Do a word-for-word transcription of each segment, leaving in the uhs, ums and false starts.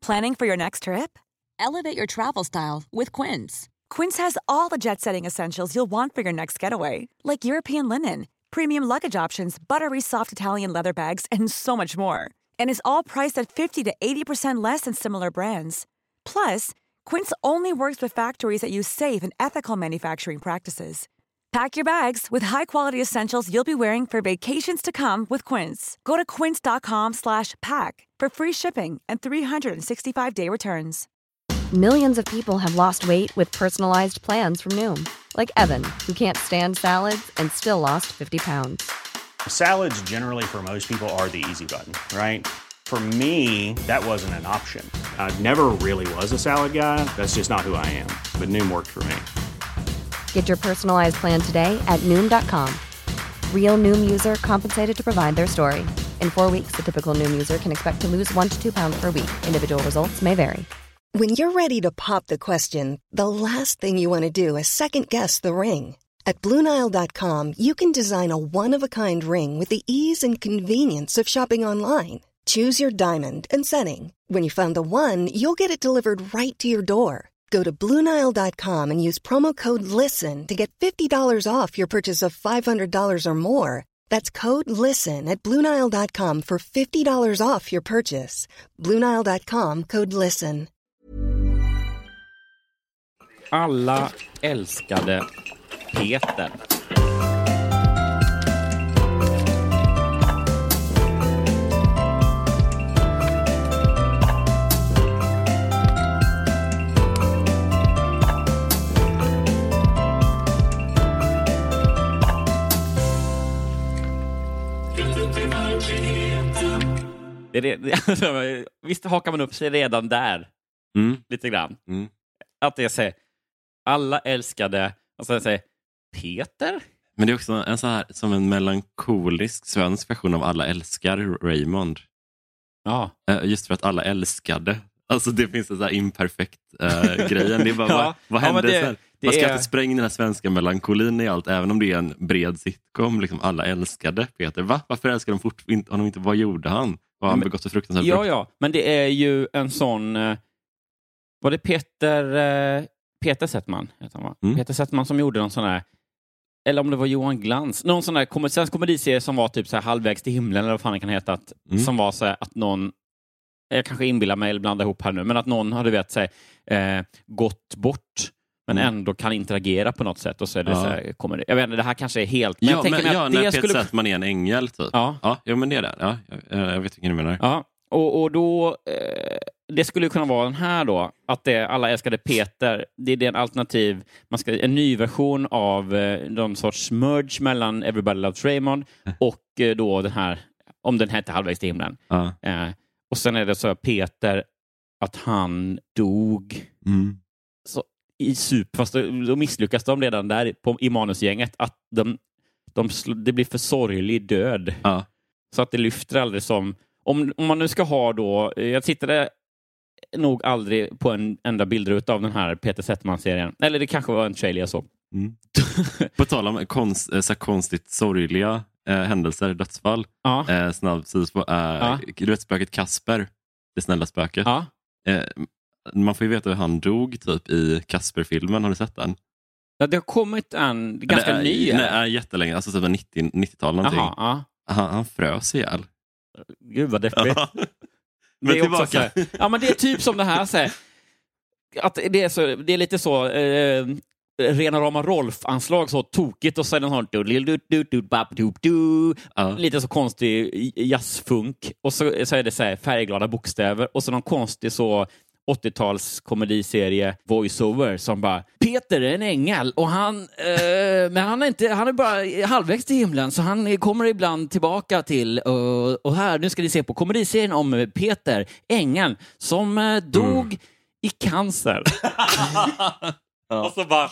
Planning for your next trip? Elevate your travel style with Quince. Quince has all the jet-setting essentials you'll want for your next getaway, like European linen, premium luggage options, buttery soft Italian leather bags, and so much more. And is all priced at fifty to eighty percent less than similar brands. Plus, Quince only works with factories that use safe and ethical manufacturing practices. Pack your bags with high-quality essentials you'll be wearing for vacations to come with Quince. Go to quince.com slash pack for free shipping and three sixty-five day returns. Millions of people have lost weight with personalized plans from Noom. Like Evan, who can't stand salads and still lost fifty pounds. Salads generally for most people are the easy button, right? For me, that wasn't an option. I never really was a salad guy. That's just not who I am. But Noom worked for me. Get your personalized plan today at Noom dot com. Real Noom user compensated to provide their story. In four weeks, the typical Noom user can expect to lose one to two pounds per week. Individual results may vary. When you're ready to pop the question, the last thing you want to do is second-guess the ring. At Blue Nile dot com, you can design a one-of-a-kind ring with the ease and convenience of shopping online. Choose your diamond and setting. When you find the one, you'll get it delivered right to your door. Go to Blue Nile dot com and use promo code LISTEN to get fifty dollars off your purchase of five hundred dollars or more. That's code LISTEN at Blue Nile dot com for fifty dollars off your purchase. Blue Nile dot com, code LISTEN. Alla älskade Peter. Det är det, alltså, visst hakar man upp sig redan där mm. lite grann. Mm. Att det säger alla älskade, alltså jag säger Peter. Men det är också en så här som en melankolisk svensk version av alla älskar Raymond. Ja. Just för att alla älskade. Alltså det finns en så här imperfekt uh, grejen. Det är bara, ja. vad, vad hände ja, det, sen? Det Man ska är... inte spränga den här svenska melankolin i allt, även om det är en bred sitcom. Liksom alla älskade Peter. Va? Varför älskar de fortfarande honom inte? Vad gjorde han? Vad han men, begått så fruktansvärt Ja, brott? ja. Men det är ju en sån... Uh, var det Peter... Uh, Peter Settman, heter han, va? Mm. Peter Settman som gjorde någon sån här... Eller om det var Johan Glans. Någon sån där svensk komediserie som var typ så här halvvägs till himlen, eller vad fan det kan heta. Att, mm. Som var så här att någon... Jag kanske inbillar mig eller blandar ihop här nu. Men att någon hade vet sig eh, gått bort. Men mm. ändå kan interagera på något sätt. Och så är det ja. så här, kommer det, jag vet inte, det här kanske är helt... Men ja, jag tänker men, mig ja att när det Peter skulle... Settman är en ängel typ. Ja. Ja, jo, men det är det. Ja, jag, jag vet inte vad du menar. Ja, och, och då... Eh, det skulle kunna vara den här då. Att det alla älskade Peter. Det är det en alternativ... Man ska, en ny version av eh, någon sorts merge mellan Everybody Loves Raymond och eh, då den här... Om den hette Halvvägs till himlen. Ja. Eh, och sen är det så Peter... att han dog mm. så i sup, fast då, då misslyckas de redan där på, i manusgänget att de, de, det blir för sorglig död. Ja. Så att det lyfter aldrig som om, om man nu ska ha då, jag tittade nog aldrig på en enda bildruta av den här Peter Settman-serien, eller det kanske var en trailer jag såg. Mm. På tal om konst, så konstigt sorgliga eh, händelser, dödsfall ja. eh, snabbt på, eh, ja. Du vet spöket Kasper, det snälla spöket. Ja. Eh, man får ju veta hur han dog typ i Kasper-filmen. Har du sett den? Ja, det har kommit en ganska är, ny. Nej, är jättelänge. Alltså typ nittio, nittiotal någonting. Aha, ja. han, han frös ihjäl. Gud vad deppigt. Ja. Men det tillbaka. Här, ja, men det är typ som det här. Så här att det är, så, det är lite så... Eh, rena rama Rolf-anslag så tokigt och så är den sån uh. lite så konstig jazzfunk och så, så är det så här färgglada bokstäver och så någon konstig så åttio-tals komediserie voiceover som bara Peter är en ängel och han eh, men han är inte han är bara halvvägs till himlen så han kommer ibland tillbaka till uh, och här nu ska ni se på komediserien om Peter ängeln som eh, dog mm. i cancer. Ja. Och så bara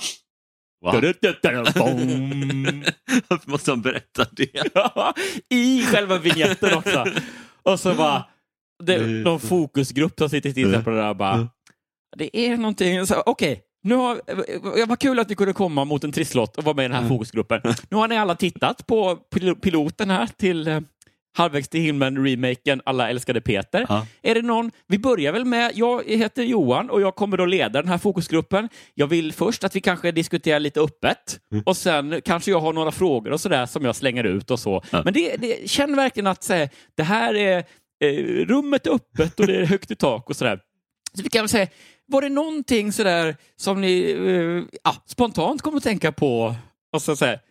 varför måste han berätta det? I själva vignetten också. Och så bara det, någon fokusgrupp som sitter till på det där bara det är någonting så okej okay, nu har det var kul att ni kunde komma mot en trisslott och vara med i den här mm. fokusgruppen. Nu har ni alla tittat på piloten här till Halvvägs till himlen, remaken Alla älskade Peter. Ja. Är det någon? Vi börjar väl med, jag heter Johan och jag kommer då leda den här fokusgruppen. Jag vill först att vi kanske diskuterar lite öppet mm. och sen kanske jag har några frågor och sådär som jag slänger ut och så. Ja. Men det, det känner verkligen att säga, det här är eh, rummet är öppet och det är högt i tak och sådär. Så vi kan väl säga, var det någonting sådär som ni eh, ja, spontant kommer att tänka på? Och så säga,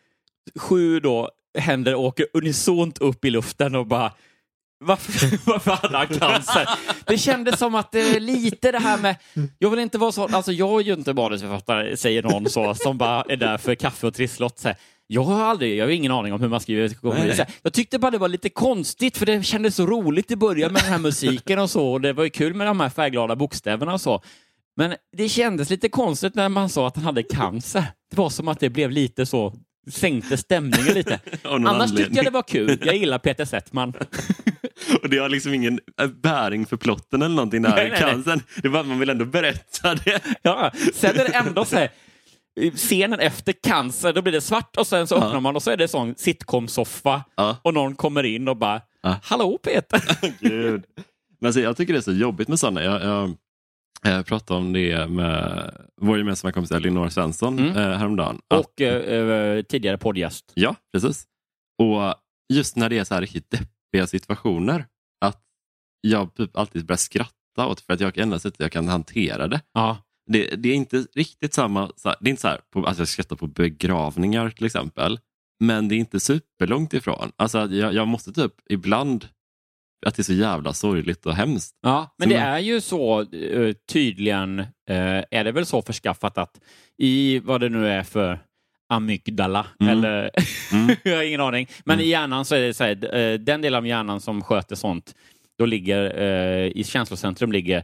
sju då händer åker unisont upp i luften och bara varför, varför hade han cancer? Det kändes som att det är lite det här med jag vill inte vara så, alltså jag är ju inte manusförfattare, säger någon så som bara är där för kaffe och trisslott. Så jag har aldrig, jag har ingen aning om hur man skriver. Jag tyckte bara det var lite konstigt för det kändes så roligt i början med den här musiken och så och det var ju kul med de här färgglada bokstäverna och så. Men det kändes lite konstigt när man sa att han hade cancer. Det var som att det blev lite så sänkte stämningen lite. Annars tyckte jag det var kul. Jag gillar Peter Settman. Och det har liksom ingen bäring för plotten eller någonting där. Nej, nej, nej. Det är bara att man vill ändå berätta det. Ja, sen är det ändå så här, scenen efter cancer, då blir det svart och sen så öppnar ja. man och så är det sån sitcom-soffa ja. och någon kommer in och bara ja. hallå Peter. Gud. Men alltså, jag tycker det är så jobbigt med sådana. Jag, jag, jag pratade om det med vår gemensamma kompis Elinor Svensson mm. eh, häromdagen. Och att, eh, tidigare poddgäst. Ja, precis. Och just när det är så här riktigt deppiga situationer att jag typ alltid börjar skratta åt för att jag enda sättet jag kan hantera det. Ja. Det, det är inte riktigt samma, så här, det är inte så här på, alltså jag skrattar på begravningar till exempel, men det är inte superlångt ifrån. Alltså jag, jag måste typ ibland att det är så jävla sorgligt och hemskt. Ja, men så det man... är ju så uh, tydligen uh, är det väl så förskaffat att i vad det nu är för amygdala mm. eller mm. jag har ingen aning. Men mm. i hjärnan så är det så här, uh, den del av hjärnan som sköter sånt då ligger uh, i känslocentrum ligger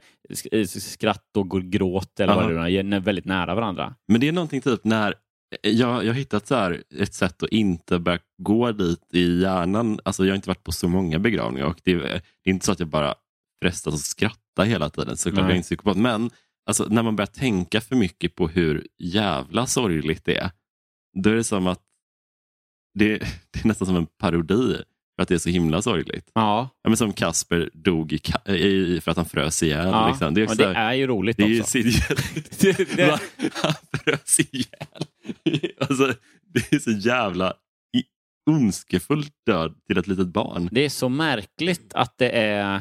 skratt och gråt eller uh-huh. vad det är väldigt nära varandra. Men det är någonting typ när jag, jag har hittat så här ett sätt att inte börja gå dit i hjärnan. Alltså jag har inte varit på så många begravningar och det är, det är inte så att jag bara frestas att skratta hela tiden. Så klart jag är inte psykopat. Men alltså, när man börjar tänka för mycket på hur jävla sorgligt det är, då är det som att det, det är nästan som en parodi för att det är så himla sorgligt. Ja. Ja, men som Kasper dog i, i, för att han frös ihjäl. Ja. Liksom. Det, är också, det är ju roligt det också. Är ju, det, det, han frös ihjäl. Alltså, det är så jävla ondskefullt död till ett litet barn. Det är så märkligt att det är...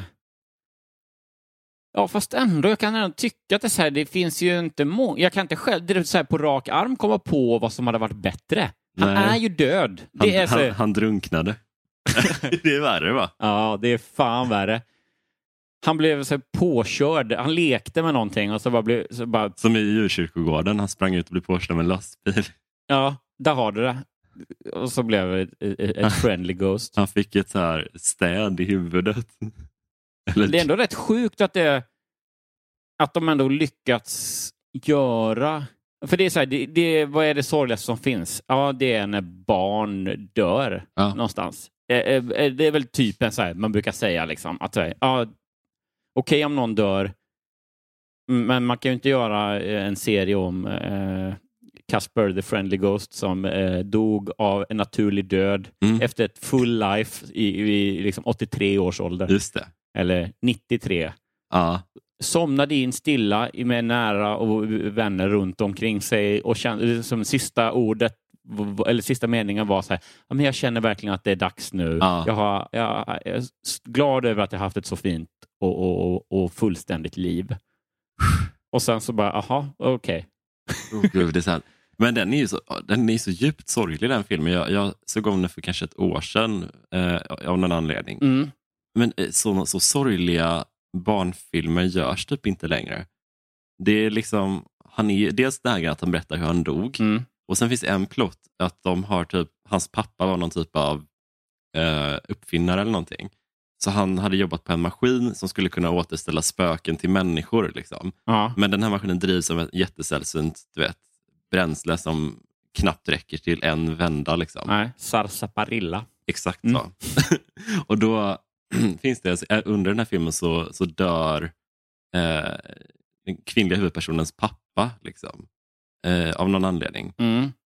Ja, fast ändå, jag kan ändå tycka att det, så här, det finns ju inte må... Jag kan inte själv det är så här, på rak arm komma på vad som hade varit bättre. Han Nej. är ju död. Det han, är så... han, han drunknade. Det är värre, va? Ja, det är fan värre. Han blev så påkörd. Han lekte med någonting och så bara blev så bara... Som i djurkyrkogården. Han sprang ut och blev påkörd med en lastbil. Ja, där har du det. Och så blev det ett, ett friendly ghost. Han fick ett så här städ i huvudet. Eller... Det är ändå rätt sjukt att det att de ändå lyckats göra... För det är så här, det, det, vad är det sorgligaste som finns? Ja, det är när barn dör ja. någonstans. Det är väl typen så här, man brukar säga liksom att ja, okej okay, om någon dör, men man kan ju inte göra en serie om eh, Casper the Friendly Ghost som eh, dog av en naturlig död mm. efter ett full life i, i liksom åttiotre års ålder. Just det. Eller nittiotre. Ja. Somnade in stilla med nära och vänner runt omkring sig och kände, som sista ordet eller sista meningen var så här, ja, men jag känner verkligen att det är dags nu. Ja. Jag, har, jag, jag är glad över att jag har haft ett så fint och, och, och, och fullständigt liv. Och sen så bara, aha, okej. Okay. Oh, men den är ju så, den är så djupt sorglig, den filmen. Jag, jag såg om den för kanske ett år sedan eh, av någon anledning. Mm. Men så, så sorgliga barnfilmer görs typ inte längre. Det är liksom, han är dels där att han berättar hur han dog. Mm. Och sen finns det en plott att de har typ, hans pappa var någon typ av eh, uppfinnare eller någonting. Så han hade jobbat på en maskin som skulle kunna återställa spöken till människor liksom. Ja. Men den här maskinen drivs som ett jättesällsynt, du vet, bränsle som knappt räcker till en vända liksom. Nej, sarsaparilla. Exakt mm. så. Och då finns det, under den här filmen så, så dör eh, den kvinnliga huvudpersonens pappa liksom. Eh, av någon anledning. Mm.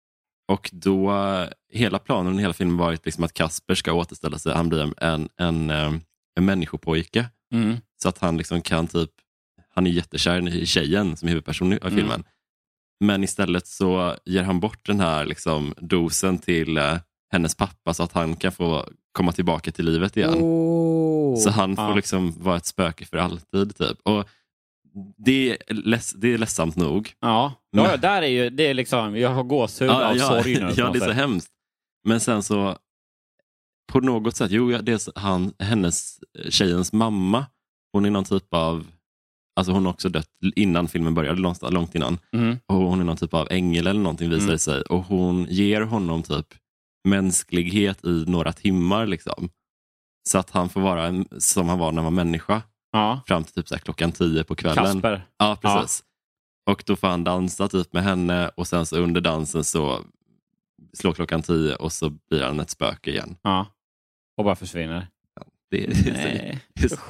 Och då, hela planen och hela filmen varit liksom att Kasper ska återställa sig. Han blir en, en, en, en människopojke. Mm. Så att han liksom kan typ, han är jättekär i tjejen som är huvudperson i filmen. Mm. Men istället så ger han bort den här liksom dosen till eh, hennes pappa så att han kan få komma tillbaka till livet igen. Oh. Så han får ja. liksom vara ett spöke för alltid typ. Och det är, leds, det är ledsamt nog. Ja, Men, ja där är ju, det är liksom, jag har gåshud ja, av ja, sorg nu. Ja, det är så hemskt. Men sen så, på något sätt, jo, det är han, hennes, tjejens mamma, hon är någon typ av, alltså hon har också dött innan filmen började, långt, långt innan. Mm. Och hon är någon typ av ängel eller någonting visar det mm. sig. Och hon ger honom typ mänsklighet i några timmar liksom. Så att han får vara en, som han var när han var människa. Ja. Fram till typ så här, klockan tio på kvällen. Kasper. Ja, precis. Ja. Och då får han dansa typ med henne. Och sen så under dansen så slår klockan tio och så blir han ett spöke igen. Ja. Och bara försvinner. Ja, det är, det är, Nej. det är,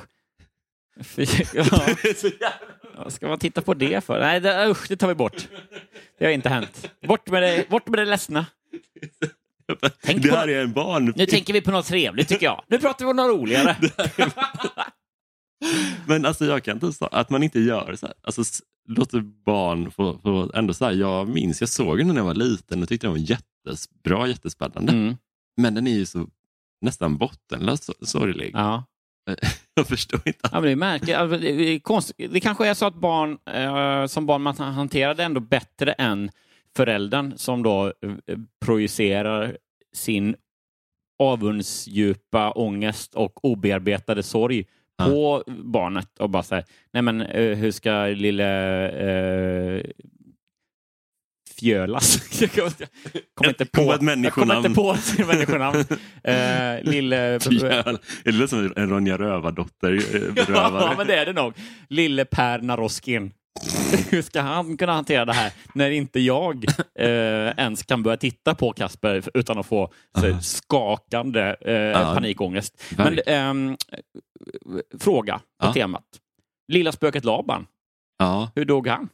ja. Ja, ska man titta på det för? Nej, det, usch, det tar vi bort. Det har inte hänt. Bort med det, bort med det ledsna. Tänk det här på, är en barn. Nu tänker vi på något trevligt tycker jag. Nu pratar vi om något roligare. Men alltså jag kan inte säga att man inte gör så här. Alltså låter barn få, få ändå så här. Jag minns, jag såg den när jag var liten och tyckte den var jättebra, jättespännande. Mm. Men den är ju så nästan bottenlös sorglig. Ja. Jag förstår inte. Ja, men det är märkligt. Alltså, det, är konstigt. Det kanske är så att barn eh, som barn man hanterar det ändå bättre än föräldern som då eh, projicerar sin avundsdjupa ångest och obearbetade sorg ja. på barnet och bara säger, nej men eh, hur ska lille eh, Fjölas. Jag kommer inte på ett människonamn. Jag kommer inte på ett människonamn. Uh, lille... Fjöl. Är det som en Ronja Rövardotter? Ja, men det är det nog. Lille Per Naroskin. Hur ska han kunna hantera det här när inte jag uh, ens kan börja titta på Kasper utan att få så, skakande uh, uh, panikångest. Men um, fråga på uh. temat. Lilla spöket Laban. Uh. Hur dog han?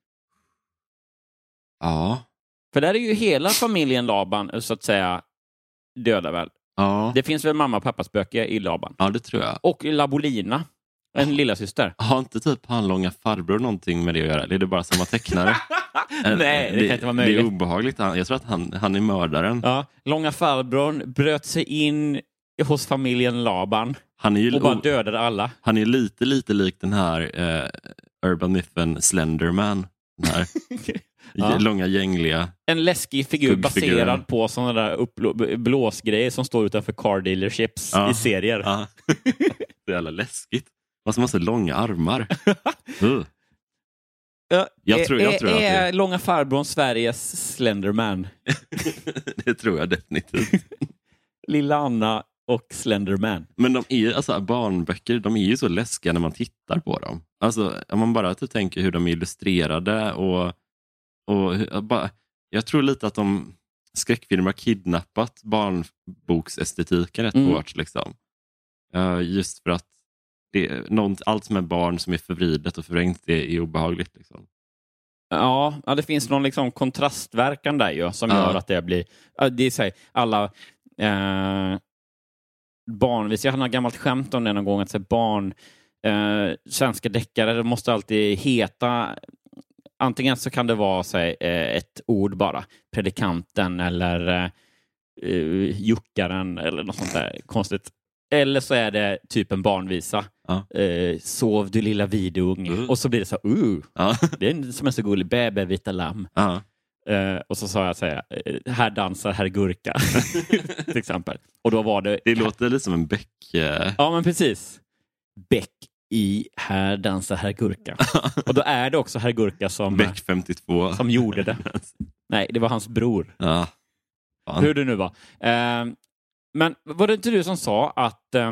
Ja. För där är ju hela familjen Laban så att säga döda väl. Ja. Det finns väl mamma och pappa spöke i Laban. Ja, det tror jag. Och Labolina, en oh. lilla syster. Har inte typ han långa farbror någonting med det att göra? Eller är det bara samma tecknare? Nej, det, det kan inte vara möjligt. Det är obehagligt. Jag tror att han, han är mördaren. Ja, långa farbror bröt sig in hos familjen Laban. Han är ju och bara dödade alla. Han är lite, lite lik den här eh, Urban Mythen Slenderman. Den här ja. långa, gängliga. En läskig figur baserad på sådana där uppblå- blåsgrejer som står utanför car dealerships ja. i serier. Ja. Det är jävla läskigt. Vad som har så långa armar. uh. Jag tror, jag tror är, att det är långa farbrorn Sveriges Slenderman? Det tror jag definitivt. Lilla Anna och Slenderman. Men de är alltså barnböcker, de är ju så läskiga när man tittar på dem. Alltså om man bara typ tänker hur de är illustrerade och och bara, jag tror lite att de skräckfilmer har kidnappat barnboksestetiken rätt mm. hårt liksom. Uh, just för att det är något, allt som är barn som är förvridet och förvrängt det är obehagligt liksom. Ja, ja, det finns någon liksom kontrastverkan där ju som ja. gör att det blir det är så här, alla eh, barn, vi ser något gammalt skämt om det någon gång att säga barn eh, svenska deckare, det måste alltid heta antingen så kan det vara så här, eh, ett ord bara, predikanten eller eh, juckaren eller något sånt där konstigt. Eller så är det typ en barnvisa. Ja. Eh, sov du lilla vidung. Uh. Och så blir det så uh, ja. det är som en så gullig bebé vita lamm. Ja. Eh, och så sa jag så här, här dansar herr Gurka till exempel. Och då var det... Det låter lite som en bäck. Eh... Ja, men precis. Bäck i här dansar herr Gurka. Och då är det också herr Gurka som... Bäck femtiotvå. Som gjorde det. Nej, det var hans bror. Ja. Fan. Hur det nu var. Eh, Men var det inte du som sa att uh,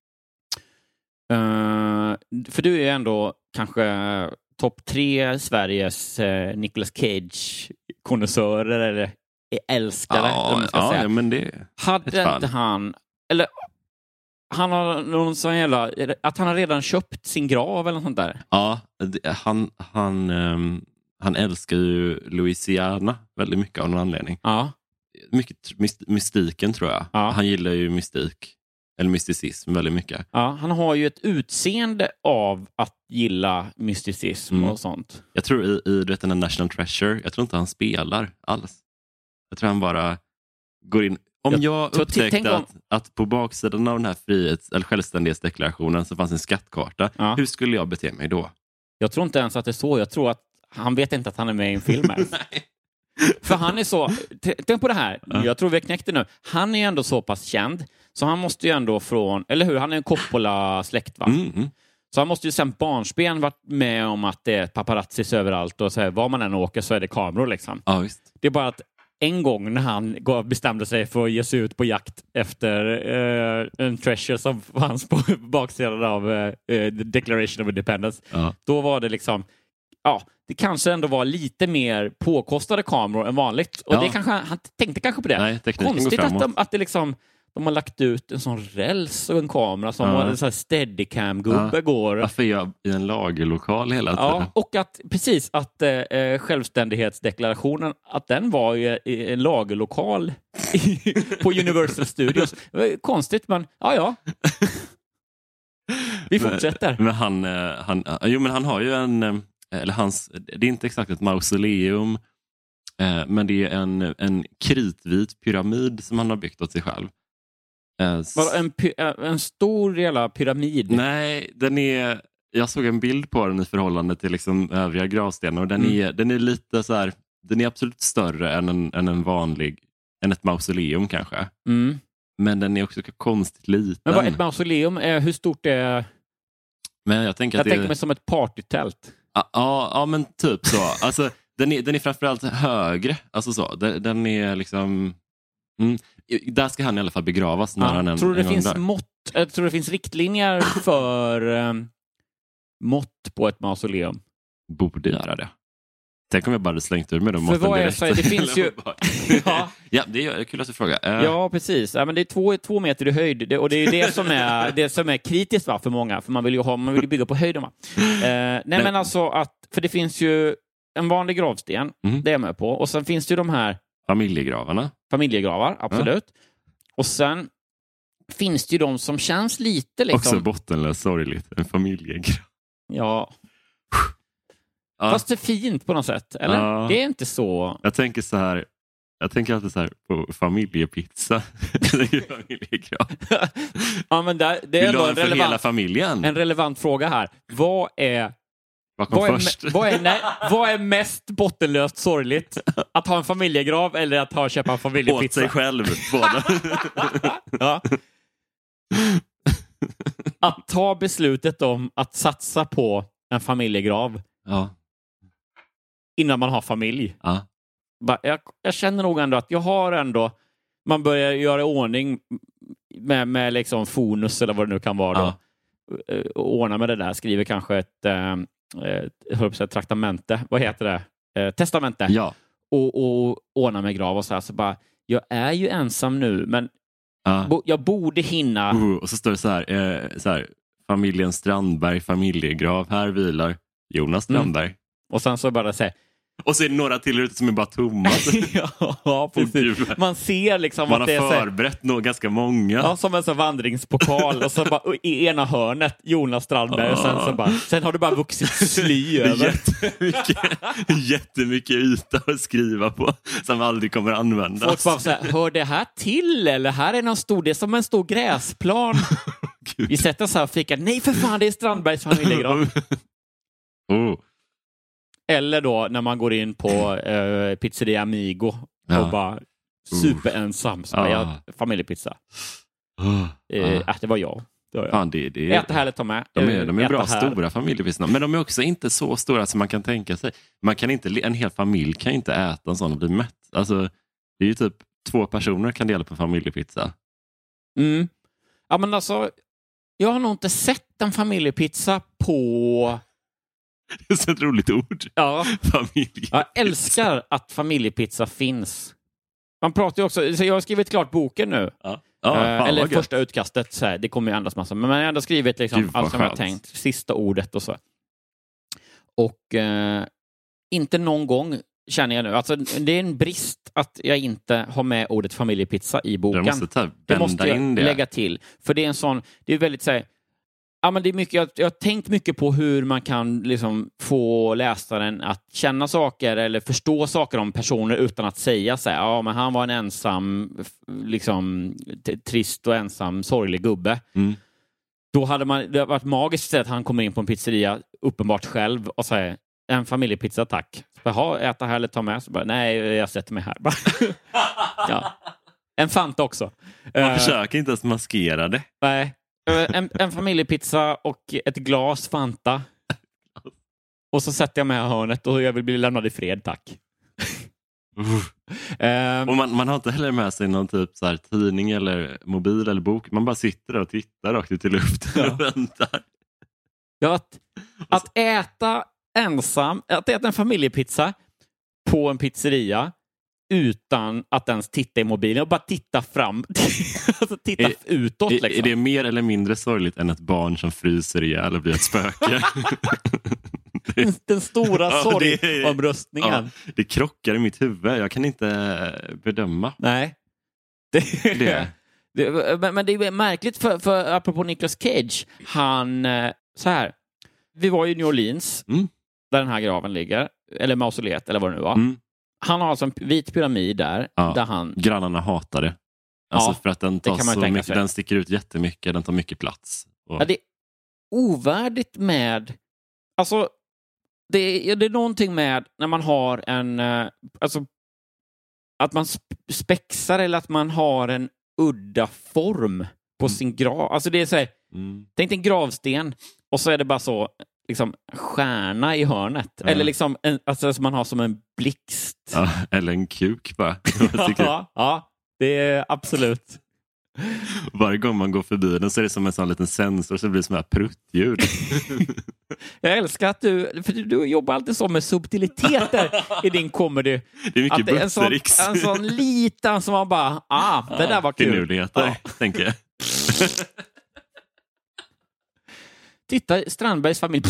för du är ändå kanske topp tre Sveriges uh, Nicolas Cage-konnässörer eller älskare? Ja, eller ja, säga. ja men det hade inte han eller han har någon sån jävla att han har redan köpt sin grav eller något sånt där? Ja, han han um, han älskar ju Louisiana väldigt mycket av någon anledning. Ja. mycket mystiken tror jag. Ja. Han gillar ju mystik. Eller mysticism väldigt mycket. Ja, han har ju ett utseende av att gilla mysticism mm. och sånt. Jag tror i, i du vet, den National Treasure, jag tror inte han spelar alls. Jag tror han bara går in. Om jag, jag upptäckte om... att, att på baksidan av den här frihets- eller självständighetsdeklarationen så fanns en skattkarta. Ja. Hur skulle jag bete mig då? Jag tror inte ens att det är så. Jag tror att han vet inte att han är med i en film. Nej. För han är så, tänk på det här, jag tror vi har knäckt det nu. Han är ändå så pass känd, så han måste ju ändå från, eller hur, han är en Coppola-släkt va? Mm, mm. Så han måste ju sen barnsben varit med om att det är paparazzis överallt och så här, var man än åker så är det kameror liksom. Ja, visst. Det är bara att en gång när han bestämde sig för att ge sig ut på jakt efter uh, en treasure som fanns på baksidan av uh, The Declaration of Independence, ja. Då var det liksom, ja, det kanske ändå var lite mer påkostade kameror än vanligt. Och ja. det kanske, han tänkte kanske på det. Nej, konstigt att, de, att det liksom, de har lagt ut en sån räls och en kamera som ja. en sån här steadicam-gubbe ja. går. Varför är jag i en lagerlokal hela tiden? Ja, och att precis att eh, självständighetsdeklarationen, att den var ju i en lagerlokal i, på Universal Studios. Konstigt, men ja, ja. Vi fortsätter. Men, men han, han, jo, men han har ju en... Eller hans, det är inte exakt ett mausoleum, eh, men det är en, en kritvit pyramid som han har byggt åt sig själv. Eh, Var en, en stor jävla pyramid? Nej, den är, jag såg en bild på den i förhållande till liksom övriga gravstenar och den, mm. är, den är lite så här, den är absolut större än en, än en vanlig, än ett mausoleum kanske. Mm. Men den är också konstigt liten. Men vad ett mausoleum är, hur stort är det? Men jag tänker, jag att tänker det... mig som ett partytält. Ja, ja, ja, men typ så. Alltså, den, är, den är framförallt högre. Alltså så. Den, den är liksom... Mm, där ska han i alla fall begravas. När ja, han en, tror du det en finns där. mått, jag tror det finns riktlinjer för um, mått på ett mausoleum? Borde göra det. Tänk om jag bara hade slängt ur med de måtten direkt. För vad är så, det finns ju... ja. ja, det är kul att du frågar. Uh... Ja, precis. Ja, men det är två, två meter i höjd. Det, och det är det som är, det som är kritiskt va, för många. För man vill ju, ha, man vill ju bygga på höjden. Va? Uh, nej, men... men alltså att... För det finns ju en vanlig gravsten. Mm. Det är jag med på. Och sen finns det ju de här... Familjegravarna. Familjegravar, absolut. Ja. Och sen finns det ju de som känns lite liksom... Också bottenlöst sorgligt. En familjegrav. Ja... Ja. Fast det är fint på något sätt, eller? Ja. Det är inte så... Jag tänker så här, jag tänker alltid så här på familjepizza. Familjegrav. Ja, men där, det är Vill du ha en för relevant, hela familjen? En relevant fråga här. Vad är... Vad kom vad först? Är, vad, är, nej, vad är mest bottenlöst sorgligt? Att ha en familjegrav eller att ha köpa en familjepizza? Åt sig själv, båda. Ja. Att ta beslutet om att satsa på en familjegrav. Ja. Innan man har familj. Ja. Jag, jag känner nog ändå att jag har ändå... Man börjar göra ordning med, med liksom fonus eller vad det nu kan vara. Ja. Då. Ordna med det där. Skriver kanske ett, äh, ett traktamente. Vad heter det? Äh, testamente. Ja. Och, och ordna med grav och så här. Så bara, jag är ju ensam nu, men ja. bo, jag borde hinna... Uh, och så står det så här, eh, så här... Familjen Strandberg, familjegrav. Här vilar Jonas Strandberg. Mm. Och sen så bara säga... Och så är det några till ute som är bara tomma. Ja, precis. Man ser liksom Man att det är... Man har förberett nog ganska många. Ja, som en sån vandringspokal. Och så bara i ena hörnet Jonas Strandberg. Ah. Och sen, så bara, sen har du bara vuxit sly över. Jättemycket, jättemycket yta att skriva på. Som aldrig kommer användas. Folk bara så här, hör det här till? Eller här är någon stor... Det är som en stor gräsplan. Vi sätter så här och fikar. Nej, för fan, det är Strandbergs familjegrav. Oh. Eller då när man går in på eh, Pizzeria Amigo ja. Och bara superensam. Så ah. jag, familjepizza. Oh. Eh, ah. Det var jag. Det var jag. Fan, det, det, Äta härligt ta med. De är, de är bra här. Stora familjepizzorna. Men de är också inte så stora som man kan tänka sig. Man kan inte, en hel familj kan inte äta en sån och bli mätt. Alltså, det är ju typ två personer kan dela på en familjepizza. Mm. Ja, men alltså, jag har nog inte sett en familjepizza på... Det är så ett roligt ord. Ja. Familjepizza. Jag älskar att familjepizza finns. Man pratar ju också... Så jag har skrivit klart boken nu. Ja. Ja, eh, eller första gött. Utkastet. Så här, det kommer ju ändras massa. Men man har ändå skrivit liksom, allt som jag har tänkt. Sista ordet och så. Och eh, inte någon gång känner jag nu. Alltså, det är en brist att jag inte har med ordet familjepizza i boken. Jag måste ta, det måste jag in det. lägga till. För det är en sån, det är väldigt så här, ja, men det är mycket, jag, jag har tänkt mycket på hur man kan liksom få läsaren att känna saker eller förstå saker om personer utan att säga så här, ja men han var en ensam, liksom t- trist och ensam, sorglig gubbe. Mm. Då hade man, det hade varit magiskt att han kommer in på en pizzeria uppenbart själv och säger en familjepizza tack. Jaha, äta här eller ta med? Så bara, nej, jag sätter mig här. Ja. En Fanta också. Man uh, försöker inte ens maskera det. Nej. En, en familjepizza och ett glas Fanta. Och så sätter jag med hörnet och jag vill bli lämnad i fred, tack. um, och man, man har inte heller med sig någon typ så här tidning eller mobil eller bok. Man bara sitter där och tittar rakt ut i luften ja. och väntar. Ja, att, att äta ensam, att äta en familjepizza på en pizzeria utan att ens titta i mobilen och bara titta fram. Alltså titta är, utåt. Liksom. Är det mer eller mindre sorgligt än ett barn som fryser ihjäl och blir ett spöke? den, den stora ja, sorgomröstningen. Ja, det krockar i mitt huvud. Jag kan inte bedöma. Nej. Det, det. det, men, men det är märkligt för, för apropå Nicolas Cage. Han, så här. Vi var i New Orleans mm. där den här graven ligger. Eller mausoleet, eller vad det nu var. Mm. Han har alltså en vit pyramid där. Ja, där han... Grannarna hatar det. Alltså ja, för att den, tar så mycket, den sticker ut jättemycket. Den tar mycket plats. Och... Ja, det är ovärdigt med... Alltså, det är, det är någonting med när man har en... Alltså, att man spexar eller att man har en udda form på mm. sin grav. Alltså det är så här... Mm. Tänk en gravsten och så är det bara så... liksom stjärna i hörnet. Ja. Eller liksom en, alltså, man har som en blixt. Ja, eller en kuk bara. ja, ja, det är absolut. Varje gång man går förbi den så är det som en sån liten sensor så det blir som här pruttljud. Jag älskar att du, för du jobbar alltid så med subtiliteter i din comedy. Det är mycket en sån, en sån liten som man bara, ah, det där var kul. Finurligheter, ja. tänker jag. Titta, Strandbergs familj.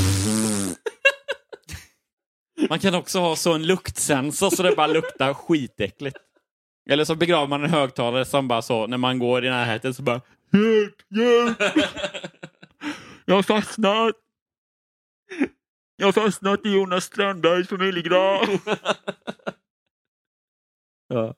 Man kan också ha så en luktsensor så det bara luktar skitäckligt. Eller så begraver man en högtalare som bara så, när man går i närheten så bara hjälp, hjälp. Jag har fastnat. Jag har fastnat i Jonas Strandbergs familjegrav. Ja.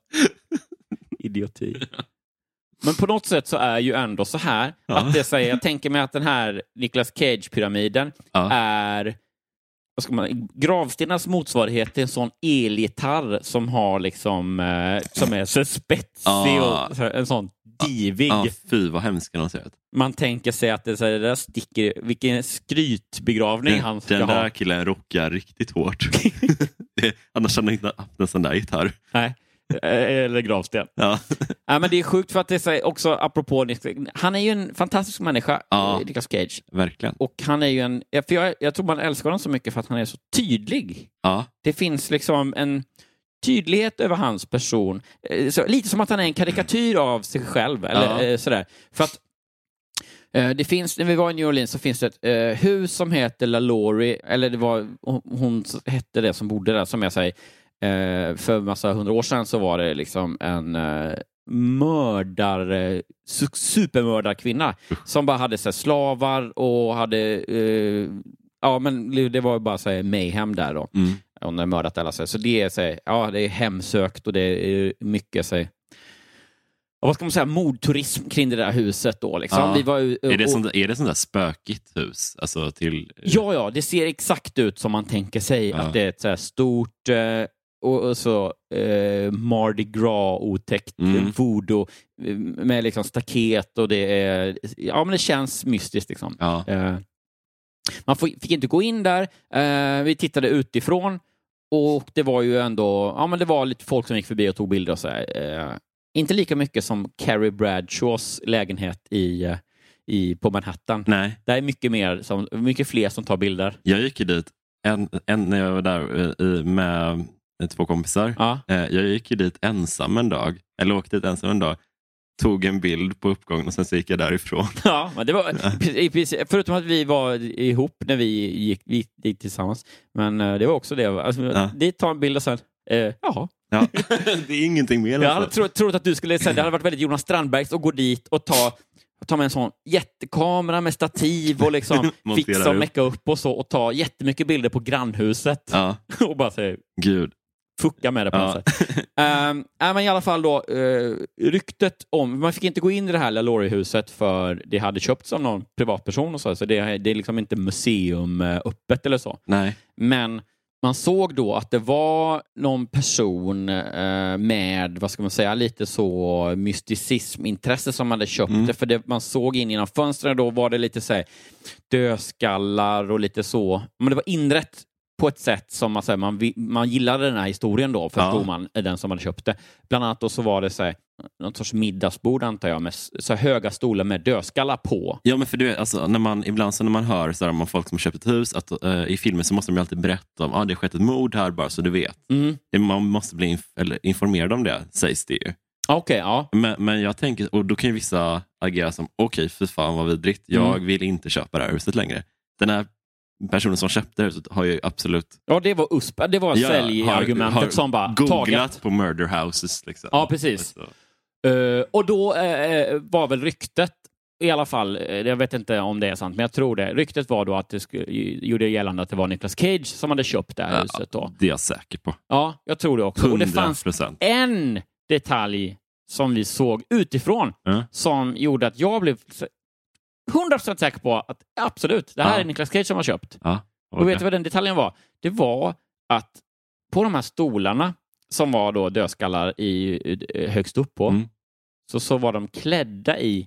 Idioti. Men på något sätt så är ju ändå så här ja. att det säger, jag tänker mig att den här Nicolas Cage-pyramiden ja. är vad ska man, gravstenens motsvarighet till en sån elgitarr som har liksom eh, som är så spetsig ja. och så, en sån divig. Ja, fy vad hemskt kan man säga. Man tänker sig att det, så här, det där sticker, vilken skrytbegravning den, han ska den ha. Den där killen rockar riktigt hårt. Annars hade han inte haft en sån där gitarr. Nej. Eller gravsten. Ja. Ja, men det är sjukt för att det är också apropå, han är ju en fantastisk människa, ja, Nicolas Cage. Verkligen. Och han är ju en, för jag, jag tror man älskar honom så mycket för att han är så tydlig. Ja. Det finns liksom en tydlighet över hans person. Så, lite som att han är en karikatyr av sig själv. Eller ja. sådär. För att det finns, när vi var i New Orleans så finns det ett uh, hus som heter La Laurie, eller det var, hon hette det som bodde där, som jag säger. Uh, för massa hundra år sedan så var det liksom en uh, mördare, su- supermördarkvinna som bara hade så här, slavar och hade uh, ja men det var bara så här, mayhem där då. Mm. Hon har mördat alla så, så det är så här, ja det är hemsökt och det är mycket så här, vad ska man säga, mordturism kring det där huset då liksom. Ja. Vi var, och, är det sånt är det sånt där spökigt hus alltså till ja ja, det ser exakt ut som man tänker sig ja. att det är ett så här stort uh, och, och så uh, Mardi Gras otäckt mm. voodoo med liksom staket och det är ja men det känns mystiskt liksom. Ja. Uh, man fick inte gå in där. Uh, vi tittade utifrån och det var ju ändå ja men det var lite folk som gick förbi och tog bilder och så här. Uh, Inte lika mycket som Carrie Bradshaws lägenhet i, i, på Manhattan. Nej. Det är mycket, mer som, mycket fler som tar bilder. Jag gick ju dit en, en, när jag var där i, med två kompisar. Ja. Jag gick ju dit ensam en dag. Eller åkte dit ensam en dag. Tog en bild på uppgången och sen så gick jag därifrån. Ja, men det var, förutom att vi var ihop när vi gick, vi gick dit tillsammans. Men det var också det. Alltså, ja. Dit tar en bild och sen Eh, jaha. Ja. Det är ingenting mer. Jag hade tro, trott att du skulle säga det hade varit väldigt Jonas Strandbergs att gå dit och ta, ta med en sån jättekamera med stativ och liksom fixa och mecka upp och så och ta jättemycket bilder på grannhuset. Ja. Och bara säga Gud. Fucka med det på något ja. sätt. um, äh, men i alla fall då, uh, ryktet om, man fick inte gå in i det här LaLaurie-huset för det hade köpts av någon privatperson och så, så det, det är liksom inte museum uh, öppet eller så. Nej. Men man såg då att det var någon person uh, med, vad ska man säga, lite så mysticismintresse som hade köpt mm. det, för det man såg in genom fönstren då var det lite så här dödskallar och lite så, men det var inrätt på ett sätt som man, säger, man, man gillade den här historien då, förstod ja. man, den som hade köpt det. Bland annat då så var det så här, något sorts middagsbord antar jag, med så höga stolar med dödskallar på. Ja, men för du vet, alltså, när man, ibland så när man hör så här, om folk som har köpt ett hus, att uh, i filmen så måste de ju alltid berätta om, ah, det har skett ett mord här bara så du vet. Mm. Det, man måste bli inf- eller informerad om det, sägs det ju. Okej, okay, ja. Men, men jag tänker, och då kan ju vissa agera som, okej, okay, för fan vad vidrigt, jag mm. vill inte köpa det här huset längre. Den här personen som köpte huset har ju absolut... Ja, det var U S P, det var ja, säljargumentet har, har som bara googlat taget. på murder houses liksom. Ja, precis. Uh, och då uh, var väl ryktet i alla fall, jag vet inte om det är sant, men jag tror det. Ryktet var då att det skulle, gjorde gällande att det var Nicolas Cage som hade köpt det här ja, huset då. Det är jag säker på. Ja, jag tror det också. hundra procent. Och det fanns en detalj som vi såg utifrån mm. som gjorde att jag blev hundra procent säker på att absolut, det här ja. är Nicolas Cage som har köpt. Ja, okay. Och vet du vad den detaljen var? Det var att på de här stolarna som var då dödskallar i, högst upp på mm. så, så var de klädda i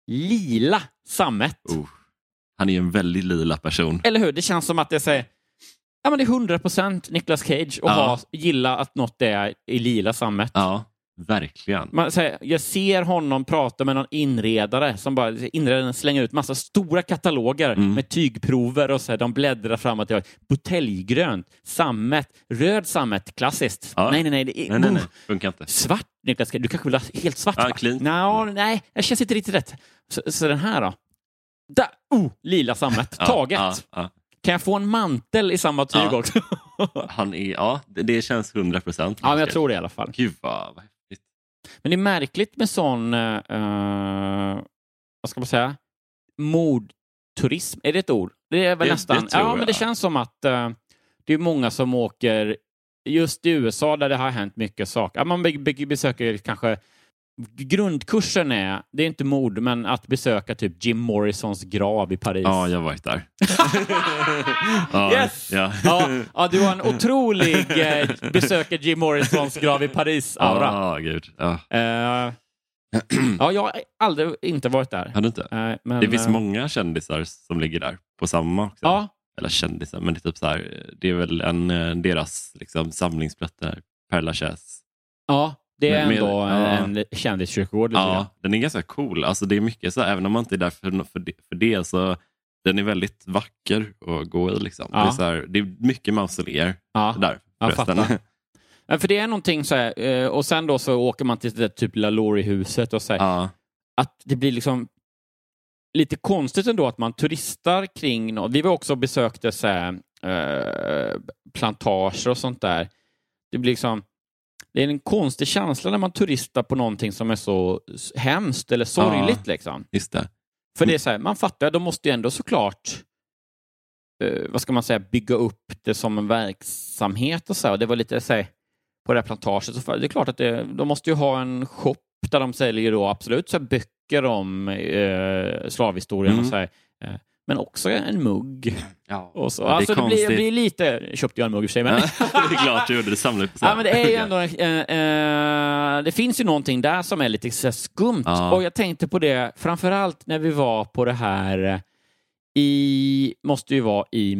lila sammet. Uh, han är ju en väldigt lila person. Eller hur? Det känns som att det säger ja, men det är hundra procent Nicolas Cage och ja. ha, gilla att något är i lila sammet. Ja. Verkligen. Man säger, jag ser honom prata med någon inredare som bara inredaren slänger ut massa stora kataloger mm. med tygprover och så här, de bläddrar fram att det har buteljgrönt, sammet, röd sammet, klassiskt. Ja. Nej, nej, nej. Det är, nej, nej, nej. Funkar inte. Svart, Niklas, du kanske vill ha helt svart? Ja, clean. No, nej, jag känns inte riktigt rätt. Så, så den här då? Da, oh, lila sammet, ja, taget. Ja, ja. Kan jag få en mantel i samma tyg ja. också? Han är, ja, det, det känns hundra procent. Ja, men jag tror det i alla fall. Gud vad... Men det är märkligt med sån, uh, vad ska man säga, mordturism. Är det ett ord? Det är väl det, nästan. Det ja, men det känns som att uh, det är många som åker just i U S A där det har hänt mycket saker. Man be- be- besöker kanske, grundkursen är, det är inte mord, men att besöka typ Jim Morrisons grav i Paris. Ja, jag har varit där. ja, yes! Ja. Ja, ja, du har en otrolig eh, besöker Jim Morrisons grav i Paris-aura. Ja, oh, gud. Ja. Uh, ja, jag har aldrig inte varit där. Har du inte? Uh, men, det finns uh, många kändisar som ligger där på samma också. Ja. Eller kändisar, men det är typ så här, det är väl en deras liksom samlingsplats där, Père Lachaise. Ja. Det är men, ändå men, en ja. kändiskyrkogård. Ja, den är ganska cool. Alltså det är mycket så, även om man inte är där för, för, det, för det så den är väldigt vacker att gå i liksom. Ja. Det, är så här, det är mycket mausoleer ja. där. Jag fattar. För det är någonting så här, och sen då så åker man till det typ LaLaurie-huset och säger ja. att det blir liksom lite konstigt ändå att man turistar kring något. Vi var också besökte så här, äh, plantager och sånt där. Det blir liksom det är en konstig känsla när man turistar på någonting som är så hemskt eller sorgligt. Ja, liksom. Just det. För det är så här, man fattar, de måste ju ändå såklart uh, vad ska man säga, bygga upp det som en verksamhet och så. Det var lite så här, på det här plantaget. Så det är klart att det, de måste ju ha en shop där de säljer då absolut så här böcker om uh, slavhistorien mm. och så här, uh, men också en mugg. Ja, och så. Det, alltså, det, blir, det blir lite... Köpte jag en mugg i sig, men... det är klart du gjorde det, samlade på sig. Ja, men det är ju ändå... Äh, äh, det finns ju någonting där som är lite så skumt. Ja. Och jag tänkte på det, framförallt när vi var på det här i... Måste ju vara i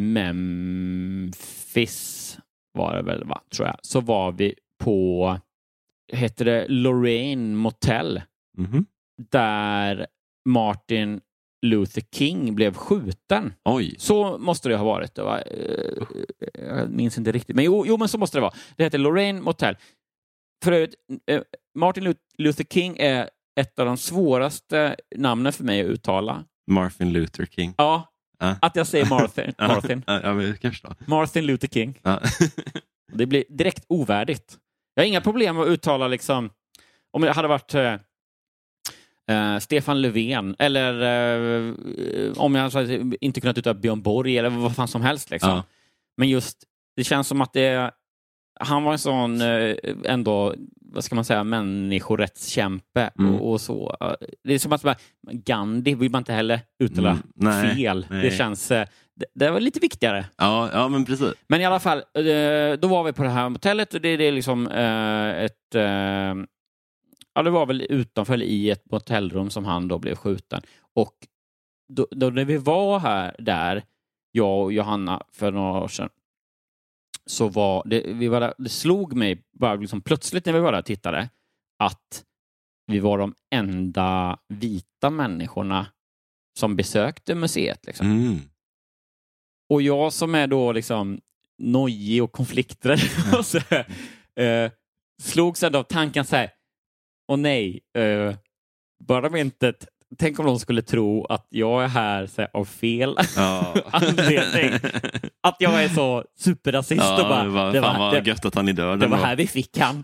Memphis, var det väl, va? Tror jag. Så var vi på... Heter det Lorraine Motel. Mm-hmm. Där Martin Luther King blev skjuten. Oj. Så måste det ha varit. Det var, eh, jag minns inte riktigt. Men jo, jo, men så måste det vara. Det heter Lorraine Motel. För övrigt, eh, Martin Luther King är ett av de svåraste namnen för mig att uttala. Martin Luther King. Ja, uh. att jag säger Martin. Martin. Ja, jag kan förstå. Martin Luther King. Uh. Det blir direkt ovärdigt. Jag har inga problem att uttala liksom, om det hade varit eh, eh, Stefan Löfven eller eh, om jag hade inte kunnat uttala Björn Borg eller vad fan som helst liksom. Ja. Men just, det känns som att det, han var en sån eh, ändå, vad ska man säga, människorättskämpe mm. och, och så. Det är som att Gandhi vill man inte heller uttala mm, nej, fel. Nej. Det känns, det, det var lite viktigare. Ja, ja, men precis. Men i alla fall, då var vi på det här hotellet och det, det är liksom ett, ja, det var väl utanför i ett hotellrum som han då blev skjuten. Och då, då när vi var här där, jag och Johanna för några år sedan, så var det, vi var där, det slog mig bara liksom plötsligt när vi var där och tittade att vi var de enda vita människorna som besökte museet liksom. Mm. Och jag som är då liksom nojig och konflikträdd mm. så, eh, slogs ändå av tanken så här, åh nej, eh, bara vi inte t- tänk om någon skulle tro att jag är här så här, av fel ja. anledning. Att jag är så superrasist ja, och bara, det var, det fan var, var gött att han är död. Det var här vi fick han.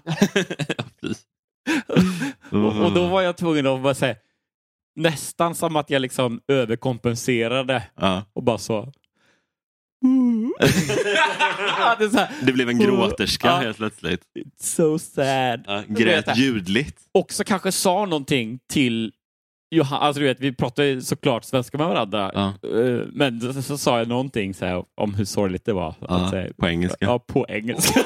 och, och då var jag tvungen att bara säga nästan som att jag liksom överkompenserade ja. och bara så ja, det, så här, det blev en gråterska ja. helt plötsligt. It's so sad. Ja, grät ljudligt. Också kanske sa någonting till Johan, alltså du vet, vi pratar ju såklart svenska med varandra. Ja. Men så, så sa jag någonting så här, om hur sorgligt det var. Ja, att säga, på engelska. Ja, på engelska.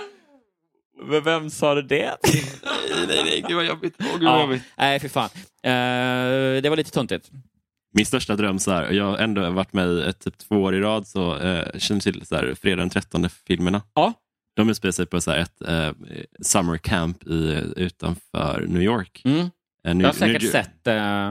Men vem sa du det? nej, nej, nej, det var jobbigt. Oh, gud, ja, jobbigt. Nej, för fan. Uh, det var lite tuntigt. Min största dröm så här, jag har ändå varit med i ett, typ två år i rad så uh, känner till så här, fredag den trettonde filmerna. Ja. De utspelar sig på så här, ett uh, summer camp i, utanför New York. Mm. Uh, New, jag har säkert New... sett uh,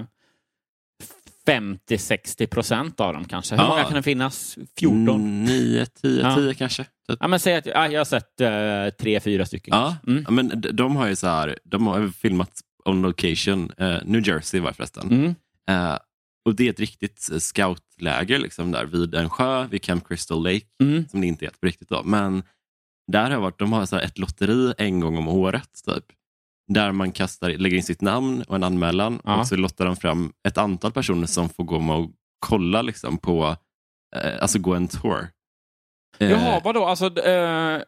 femtio till sextio procent av dem kanske. Hur ja. många kan det finnas? fjorton? nio, tio, ja. tio kanske. Ja, men säg att ja, jag har sett uh, tre, fyra stycken. Ja, mm. men de, de har ju så här, de har filmat on location, uh, New Jersey var förresten. Mm. Uh, och det är ett riktigt scoutläger liksom där vid en sjö, vid Camp Crystal Lake, mm. som det inte är på riktigt då. Men där har varit, de har så här ett lotteri en gång om året typ. Där man kastar, lägger in sitt namn och en anmälan ja. och så lottar de fram ett antal personer som får gå med och kolla liksom på, eh, alltså gå en tour. Eh. Jaha, vadå? Alltså, eh,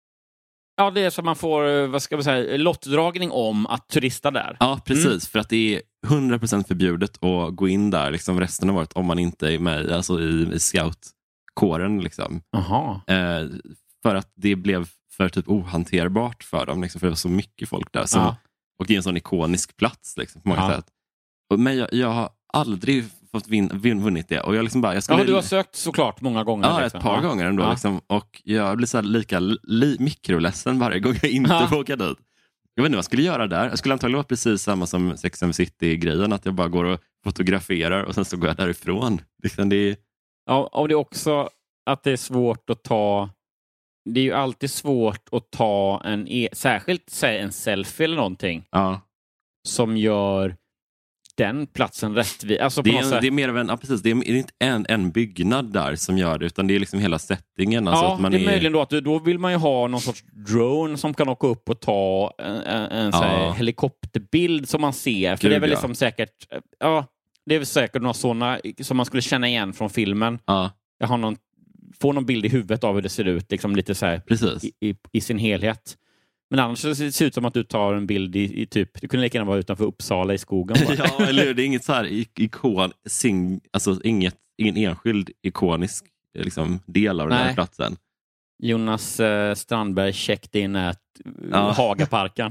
ja, det är så man får, vad ska man säga, lottdragning om att turista där. Ja, precis. Mm. För att det är hundra procent förbjudet att gå in där liksom resten av året om man inte är med alltså i, i scoutkåren liksom. Jaha. Eh, för att det blev för typ ohanterbart för dem liksom, för det var så mycket folk där som, ja. och det är en sån ikonisk plats liksom, på många ja. sätt. Och, men jag, jag har aldrig fått vin, vin, vunnit det och jag liksom bara, jag skulle... Ja, du har sökt såklart många gånger. Ja, liksom. ett par ja. gånger ändå ja. liksom, och jag blir så här lika li, mikroledsen varje gång jag inte ja. får åka dit. Jag vet inte vad jag skulle göra där. Jag skulle antagligen vara precis samma som Sex and the City-grejen, att jag bara går och fotograferar och sen så går jag därifrån. Liksom det är... Ja, och det är också att det är svårt att ta... Det är ju alltid svårt att ta en, e- särskilt säg en selfie eller någonting ja. som gör den platsen rättvis. Alltså det, är, det är mer av en, ja, precis, det är inte en, en byggnad där som gör det, utan det är liksom hela settingen. Alltså ja, att man det är, är möjligen då att du, då vill man ju ha någon sorts drone som kan åka upp och ta en, en, en så här, ja. helikopterbild som man ser. För Gud, det är väl ja. liksom säkert, ja, det är väl säkert några sådana som man skulle känna igen från filmen. Ja. Jag har någon få någon bild i huvudet av hur det ser ut, liksom lite så här i, i, i sin helhet. Men annars så ser det ut som att du tar en bild i, i typ, du kunde lika gärna vara utanför Uppsala i skogen. Ja, eller det är inget så här ikon, sing, alltså inget, ingen enskild ikonisk liksom, del av den här platsen. Jonas eh, Strandberg checked in at ja. Hagaparken.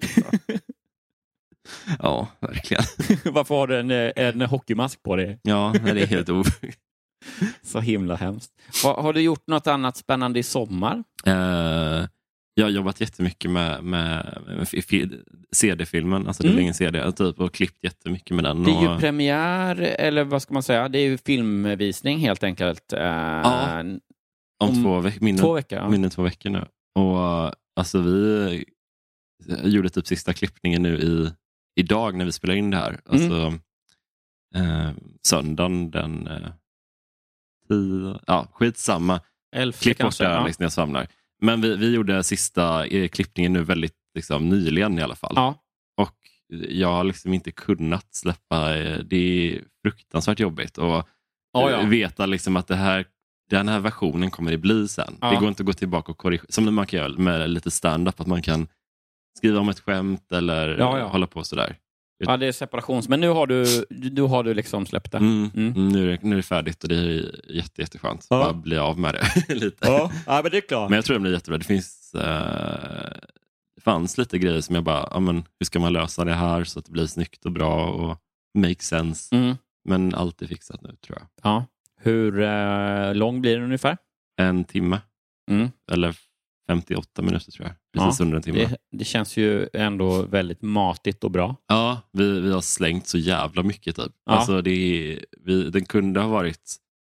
Ja, verkligen. Varför har du en, en hockeymask på dig? Ja, det är helt o. Så himla hemskt. Har, har du gjort något annat spännande i sommar? Uh, jag har jobbat jättemycket med, med, med f- C D-filmen. Alltså det är mm. ingen C D typ, och klippt jättemycket med den. Det är ju och... premiär, eller vad ska man säga? Det är ju filmvisning helt enkelt. Uh, ja, om, om två, veck- mindre, två veckor. Ja. Mindre två veckor nu. Och alltså vi gjorde typ sista klippningen nu i idag när vi spelar in det här. Alltså mm. uh, söndagen den... Uh, ja, skitsamma. Elfte klipp bort kanske, där ja. liksom, jag svamlar. Men vi, vi gjorde sista klippningen nu väldigt liksom, nyligen i alla fall. Ja. Och jag har liksom inte kunnat släppa, det är fruktansvärt jobbigt och oh, ja. veta liksom att det här, den här versionen kommer det bli sen. Ja. Det går inte att gå tillbaka och korrigera, som man kan göra med lite stand-up, att man kan skriva om ett skämt eller ja, ja. hålla på sådär. Ja, det är separations, men nu har du, du har du liksom släppt det. Mm, mm. Nu, är det nu är det färdigt och det är jätte, jätteskönt ja. Bara bli av med det lite. Ja. Ja, men det är klart. Men jag tror det blir jättebra. Det finns uh, det fanns lite grejer som jag bara, ja, men hur ska man lösa det här så att det blir snyggt och bra och make sense. Mm. Men allt är fixat nu, tror jag. Ja. Hur uh, lång blir det ungefär? En timme. Mm. Eller femtioåtta minuter, tror jag. Precis ja, under en timme. Det, det känns ju ändå väldigt matigt och bra. Ja, vi, vi har slängt så jävla mycket typ. Ja. Alltså det är, vi, den kunde ha varit,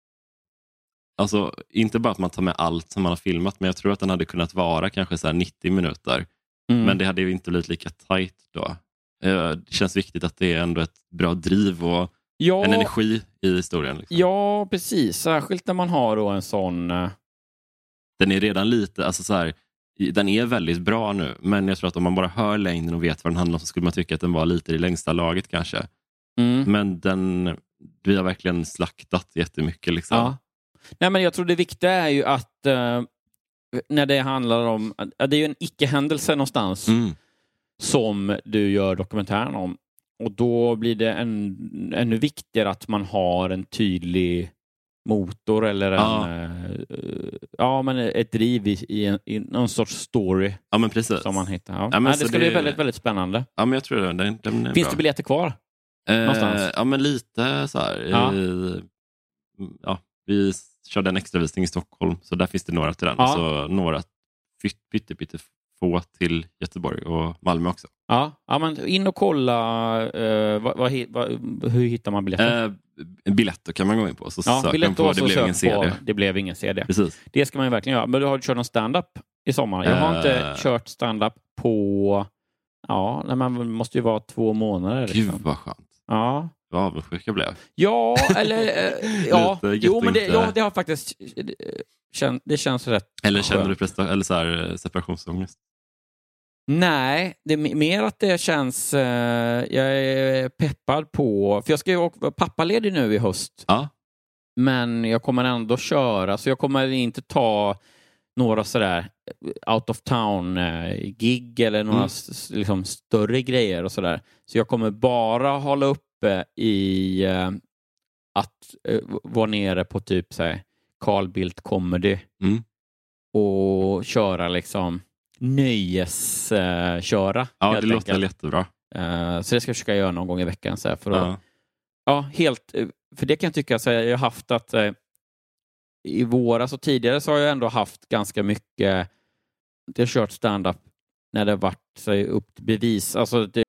alltså inte bara att man tar med allt som man har filmat, men jag tror att den hade kunnat vara kanske så här nittio minuter. Mm. Men det hade ju inte blivit lika tight då. Det känns viktigt att det är ändå ett bra driv och ja, en energi i historien. Liksom. Ja, precis. Särskilt när man har då en sån... Den är redan lite, alltså så här, den är väldigt bra nu, men jag tror att om man bara hör längden och vet vad den handlar om så skulle man tycka att den var lite i längsta laget kanske. Mm. Men den, vi har verkligen slaktat jättemycket liksom. Ja. Nej, men jag tror det viktiga är ju att uh, när det handlar om, uh, det är ju en icke-händelse någonstans mm. som du gör dokumentären om, och då blir det en, ännu viktigare att man har en tydlig motor eller en, ja. Uh, ja, men ett driv i, i, en, i någon sorts story. Ja, men precis. Som man hittar. Ja. Ja, men Nej, det ska det... bli väldigt, väldigt spännande. Ja, men jag tror det. Den, den är Finns bra. det biljetter kvar? Eh, någonstans? Ja, men lite så här. Ja. I, ja, vi körde en extravisning i Stockholm, så där finns det några till den. Ja. Så några pytte, pytte få till Göteborg och Malmö också. Ja, ja, men in och kolla uh, vad, vad, vad, hur hittar man biljetter? Uh, biljetter kan man gå in på. Så ja, biljetter på, det blev ingen C D. Det blev ingen C D. Precis. Det ska man ju verkligen göra. Men du har kört någon stand-up i sommar. Jag har uh, inte kört stand-up på... Ja, nej, man måste ju vara två månader. Gud liksom. Vad skönt. Ja. Vad avundsjuk jag blev. Ja, eller... Uh, ja, jo, men det, ja, det har faktiskt... Kän, det känns rätt. Eller känner du presta- eller så här, separationsångest? Nej, det är mer att det känns... Uh, jag är peppad på... För jag ska ju vara pappaledig nu i höst. Ja. Men jag kommer ändå köra. Så jag kommer inte ta några sådär out of town uh, gig eller några mm. s- liksom större grejer och sådär. Så jag kommer bara hålla uppe i uh, att uh, vara nere på typ så här, Carl Bildt comedy. Mm. Och köra liksom nöjes uh, köra. Ja, det låter jättebra. Uh, så det ska jag försöka göra någon gång i veckan. Så här, för, att, ja. Ja, helt, för det kan jag tycka, så här, jag har haft att uh, i våras och tidigare så har jag ändå haft ganska mycket, jag har kört stand-up när det har varit så här, upp till bevis. Alltså, det...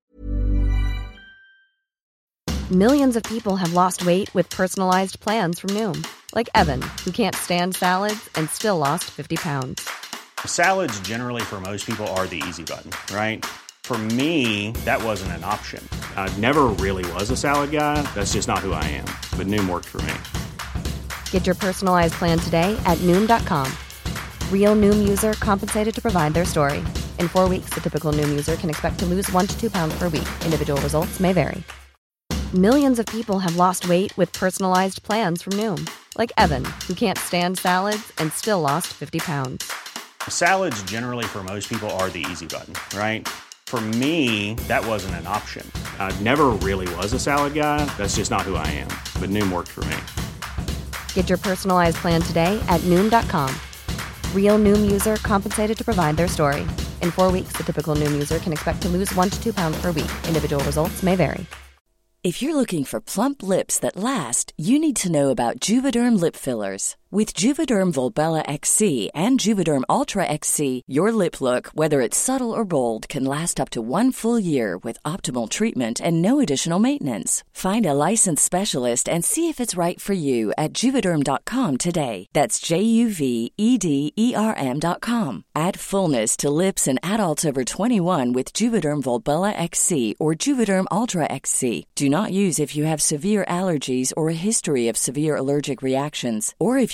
Millions of people have lost weight with personalized plans from Noom. Like Evan, who can't stand salads and still lost fifty pounds. Salads generally for most people are the easy button, right? For me, that wasn't an option. I never really was a salad guy. That's just not who I am. But Noom worked for me. Get your personalized plan today at Noom dot com. Real Noom user compensated to provide their story. In four weeks, the typical Noom user can expect to lose one to two pounds per week. Individual results may vary. Millions of people have lost weight with personalized plans from Noom. Like Evan, who can't stand salads and still lost fifty pounds. Salads generally for most people are the easy button, right? For me, that wasn't an option. I never really was a salad guy. That's just not who I am. But Noom worked for me. Get your personalized plan today at Noom dot com. Real Noom user compensated to provide their story. In four weeks, the typical Noom user can expect to lose one to two pounds per week. Individual results may vary. If you're looking for plump lips that last, you need to know about Juvederm lip fillers. With Juvederm Volbella X C and Juvederm Ultra X C, your lip look, whether it's subtle or bold, can last up to one full year with optimal treatment and no additional maintenance. Find a licensed specialist and see if it's right for you at Juvederm dot com today. That's J U V E D E R M dot com. Add fullness to lips in adults over twenty-one with Juvederm Volbella X C or Juvederm Ultra X C. Do not use if you have severe allergies or a history of severe allergic reactions, or if you're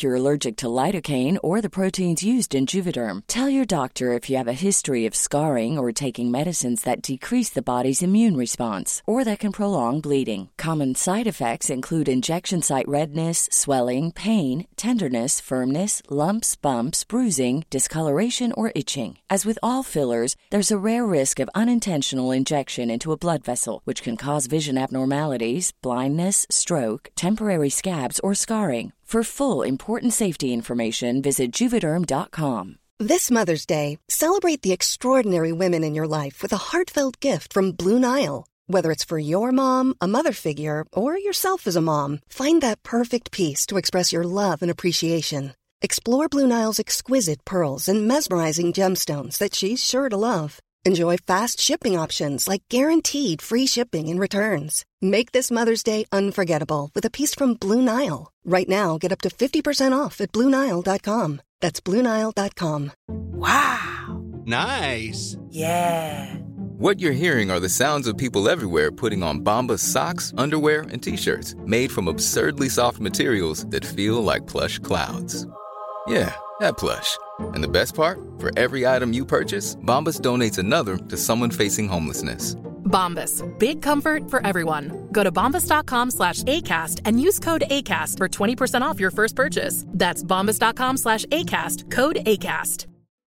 you're allergic to lidocaine or the proteins used in Juvederm. Tell your doctor if you have a history of scarring or taking medicines that decrease the body's immune response or that can prolong bleeding. Common side effects include injection site redness, swelling, pain, tenderness, firmness, lumps, bumps, bruising, discoloration, or itching. As with all fillers, there's a rare risk of unintentional injection into a blood vessel, which can cause vision abnormalities, blindness, stroke, temporary scabs, or scarring. For full, important safety information, visit Juvederm dot com. This Mother's Day, celebrate the extraordinary women in your life with a heartfelt gift from Blue Nile. Whether it's for your mom, a mother figure, or yourself as a mom, find that perfect piece to express your love and appreciation. Explore Blue Nile's exquisite pearls and mesmerizing gemstones that she's sure to love. Enjoy fast shipping options like guaranteed free shipping and returns. Make this Mother's Day unforgettable with a piece from Blue Nile. Right now, get up to fifty percent off at Blue Nile dot com. That's Blue Nile dot com. Wow. Nice. Yeah. What you're hearing are the sounds of people everywhere putting on Bombas socks, underwear, and T-shirts made from absurdly soft materials that feel like plush clouds. Yeah, that plush. And the best part? For every item you purchase, Bombas donates another to someone facing homelessness. Bombas. Big comfort for everyone. Go to bombas dot com slash ACAST and use code ACAST for twenty percent off your first purchase. That's bombas dot com slash ACAST. Code ACAST.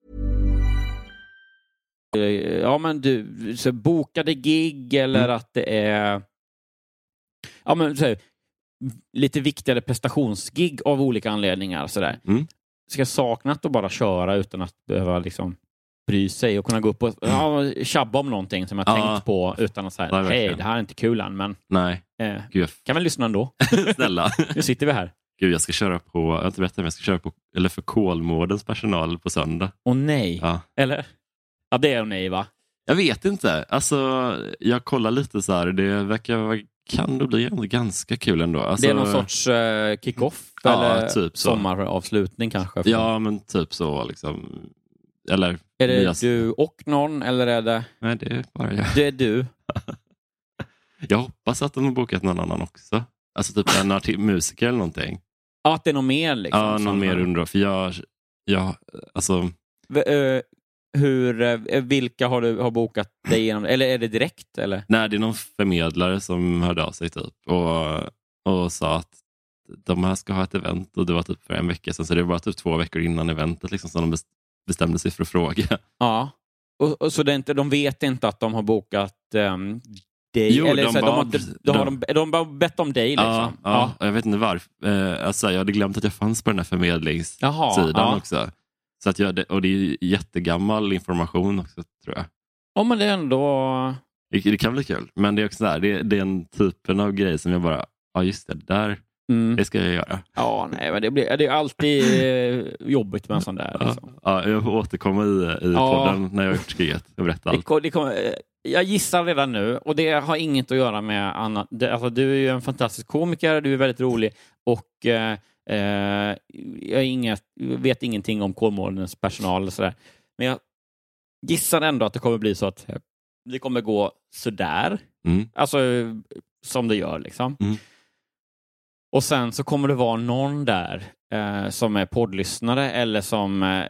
Ja, men du, så bokade gig eller mm. att det är ja, men så här, lite viktigare prestationsgig av olika anledningar sådär. Mm. Ska jag sakna att bara köra utan att behöva liksom bry sig och kunna gå upp och ja, tjabba om någonting som jag ja. tänkt på utan att säga hej, det här är inte kul än, men nej. Eh, Gud. Kan väl lyssna ändå. Snälla. Nu sitter vi här. Gud, jag ska köra på, jag har inte berättat, men jag ska köra på, eller för Kolmårdens personal på söndag. Åh nej. Ja. Eller? Ja, det är nej, va? Jag vet inte. Alltså, jag kollar lite så här. Det verkar, kan det bli ganska kul ändå. Alltså, det är någon sorts uh, kick-off ja, eller typ sommaravslutning kanske? För... Ja, men typ så liksom. Eller, är det nya... du och någon, eller är det... Nej, det är bara jag. Det är du. Jag hoppas att de har bokat någon annan också. Alltså typ en arti- musiker eller någonting. Ja, att det är någon mer liksom. Ja, någon mer undrar. För jag, jag alltså... V- uh... Hur, vilka har du har bokat dig igenom? Eller är det direkt? Eller? Nej, det är någon förmedlare som hörde av sig typ och, och sa att de här ska ha ett event, och det var typ för en vecka sedan, så det var bara typ två veckor innan eventet liksom, som de bestämde sig för att fråga. Ja, och, och så det är inte, de vet inte att de har bokat um, dig? Jo, eller de, så, bad, de, har inte, de, har de, de har bett om dig liksom? Ja, ja, ja. Jag vet inte varför. Eh, alltså, jag hade glömt att jag fanns på den här förmedlingssidan Jaha, ja. också. Så att jag, och det är jättegammal information också, tror jag. Ja, men det är ändå... Det, det kan bli kul. Men det är också där, det, det är en typen av grej som jag bara, ja just det, där, mm. det ska jag göra. Ja, nej, men det, blir, det är alltid jobbigt med en sån där. Liksom. Ja, jag får återkomma i, i ja. podden när jag har gjort skrivet och berätta allt. Det, det kommer, jag gissar redan nu, och det har inget att göra med annat. Det, alltså, du är ju en fantastisk komiker, du är väldigt rolig, och... Eh, Uh, jag inget, vet ingenting om Kolmårdens personal och sådär. Men jag gissar ändå att det kommer bli så att det kommer gå sådär. Mm. Alltså som det gör liksom. Mm. Och sen så kommer det vara någon där uh, som är poddlyssnare eller som uh,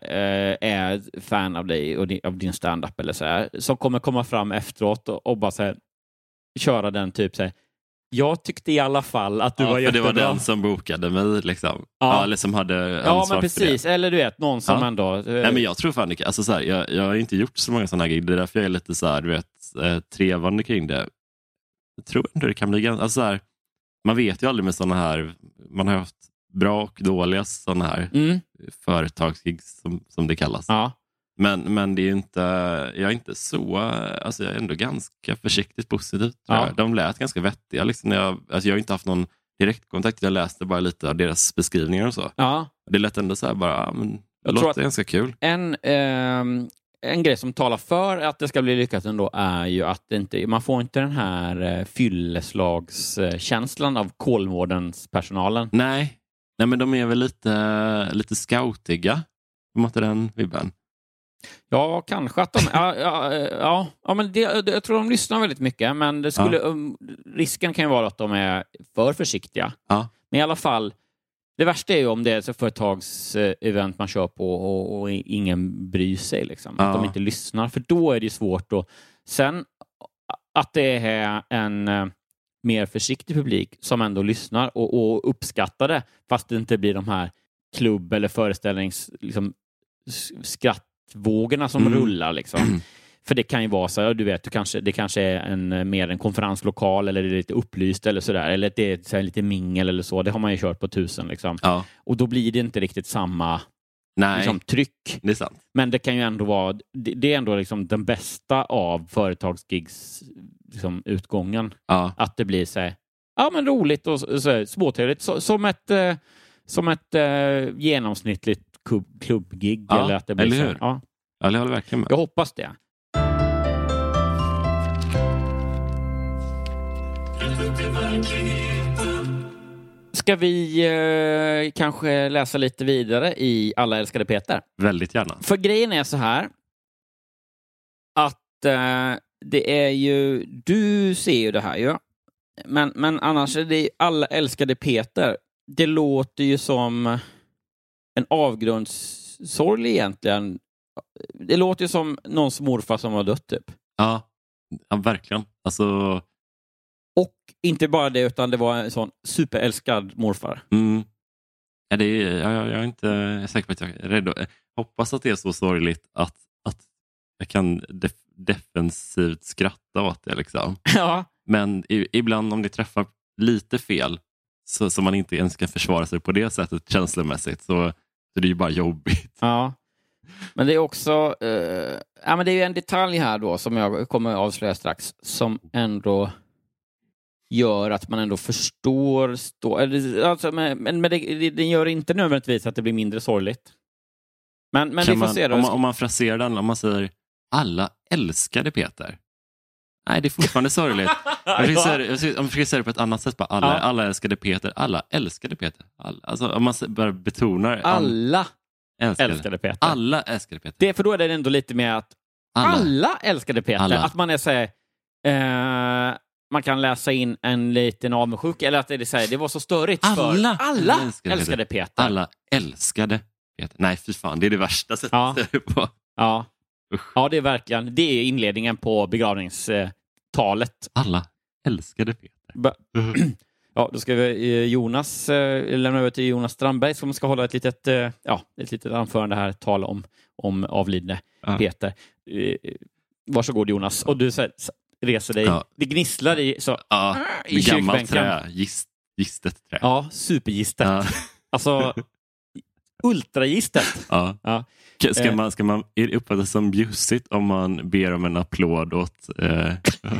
är fan av dig och din, av din stand-up eller så här, som kommer komma fram efteråt och, och bara så här, köra den typ så här. Jag tyckte i alla fall att du ja, var för jättebra. Det var den som bokade mig liksom. Ja, ja eller som hade ja, men precis. Eller du vet, någon som ja. ändå... Nej, men jag tror fan inte... Alltså, så här, jag, jag har inte gjort så många sådana här gig. Det är därför jag är lite så här, du vet, eh, trevande kring det. Jag tror inte det kan bli ganska... Alltså, så här, man vet ju aldrig med sådana här... Man har haft bra och dåliga sådana här mm. företagsgig som, som det kallas. Ja. Men, men det är inte, jag är inte så, alltså jag är ändå ganska försiktigt positiv. Ja. De lät ganska vettiga. Liksom när jag, alltså jag har inte haft någon direktkontakt, jag läste bara lite av deras beskrivningar och så. Ja. Det lät ändå så här bara, ja, men det låter ganska kul. En, eh, en grej som talar för att det ska bli lyckat ändå är ju att det inte, man får inte den här eh, fylleslagskänslan av Kolmårdens personalen. Nej. Nej, men de är väl lite, lite scoutiga. De har inte den vibben. Ja, kanske att de... ja, ja, ja, ja, men det, jag tror de lyssnar väldigt mycket, men det skulle, ja. um, risken kan ju vara att de är för försiktiga. Ja. Men i alla fall, Det värsta är ju om det är ett företagsevent man kör på och, och ingen bryr sig. Liksom. Ja. Att de inte lyssnar. För då är det svårt. Då. Sen att det är en uh, mer försiktig publik som ändå lyssnar och, och uppskattar det. Fast det inte blir de här klubb- eller föreställnings liksom, skrattvågorna som mm. rullar. Liksom. Mm. För det kan ju vara så, du vet, du kanske, det kanske är en, mer en konferenslokal eller det är lite upplyst eller sådär. Eller det är så här, lite mingel eller så. Det har man ju kört på tusen. Liksom. Ja. Och då blir det inte riktigt samma liksom, tryck. Det är sant. Men det kan ju ändå vara, det, det är ändå liksom den bästa av företagsgigs liksom, utgången. Ja. Att det blir så här, ja men roligt och så, så, småtrevligt. Så, som ett, eh, som ett eh, genomsnittligt klubb, klubbgig. Ja, eller att det blir eller så hur? Ja. Ja, jag håller verkligen med. Jag hoppas det. Ska vi eh, kanske läsa lite vidare i Alla älskade Peter? Väldigt gärna. För grejen är så här att eh, det är ju, du ser ju det här ju. Men, men annars är det Alla älskade Peter. Det låter ju som en avgrundssorg egentligen. Det låter ju som någons morfar som har dött typ. Ja, ja verkligen. Alltså... Och inte bara det, utan det var en sån superälskad morfar. Mm. Ja, det är, jag, jag är inte säker på att jag är rädd. Jag hoppas att det är så sorgligt att, att jag kan def, defensivt skratta åt det. Liksom. Ja. Men i, ibland om det träffar lite fel så, så man inte ens kan försvara sig på det sättet känslomässigt så, så det är ju bara jobbigt. Ja. Men det är också uh, ja, men det är ju en detalj här då som jag kommer att avslöja strax som ändå gör att man ändå förstår stå, eller, alltså, men, men det, det gör inte nödvändigtvis att det blir mindre sorgligt. Men, men vi får man, se då. Om man, om man fraserar den, om man säger alla älskade Peter. Nej, det är fortfarande sorgligt. Jag försöker säga, om man försöker säga det på ett annat sätt. Bara, alla, ja. alla älskade Peter. Alla älskade Peter. Alla, alltså, om man bara betonar... Alla älskade, älskade Peter. Alla älskade Peter. Det, för då är det ändå lite med att alla, alla älskade Peter. Alla. Att man är så här... Eh, man kan läsa in en liten avundsjuk. Eller att det är så här, det var så störigt alla, för alla älskade, älskade Peter. Peter. Alla älskade Peter. Nej, fy fan. Det är det värsta sättet ja. på. Ja. Ja, det är verkligen. Det är inledningen på begravningstalet. Alla älskade Peter. Ba- ja, då ska vi Jonas eh, lämna över till Jonas Strandberg som ska hålla ett litet, eh, ja, ett litet anförande här, tala om, om avlidne ja. Peter. Eh, varsågod Jonas. Och du så här, reser dig. Ja. Det gnisslar i, så, ja, äh, i gammalt trä. Gist, gistet trä. Ja, supergistet. Ja. Alltså, ultragistet. Ja. Ja. Ska man, ska man uppfatta som bjussigt om man ber om en applåd åt eh,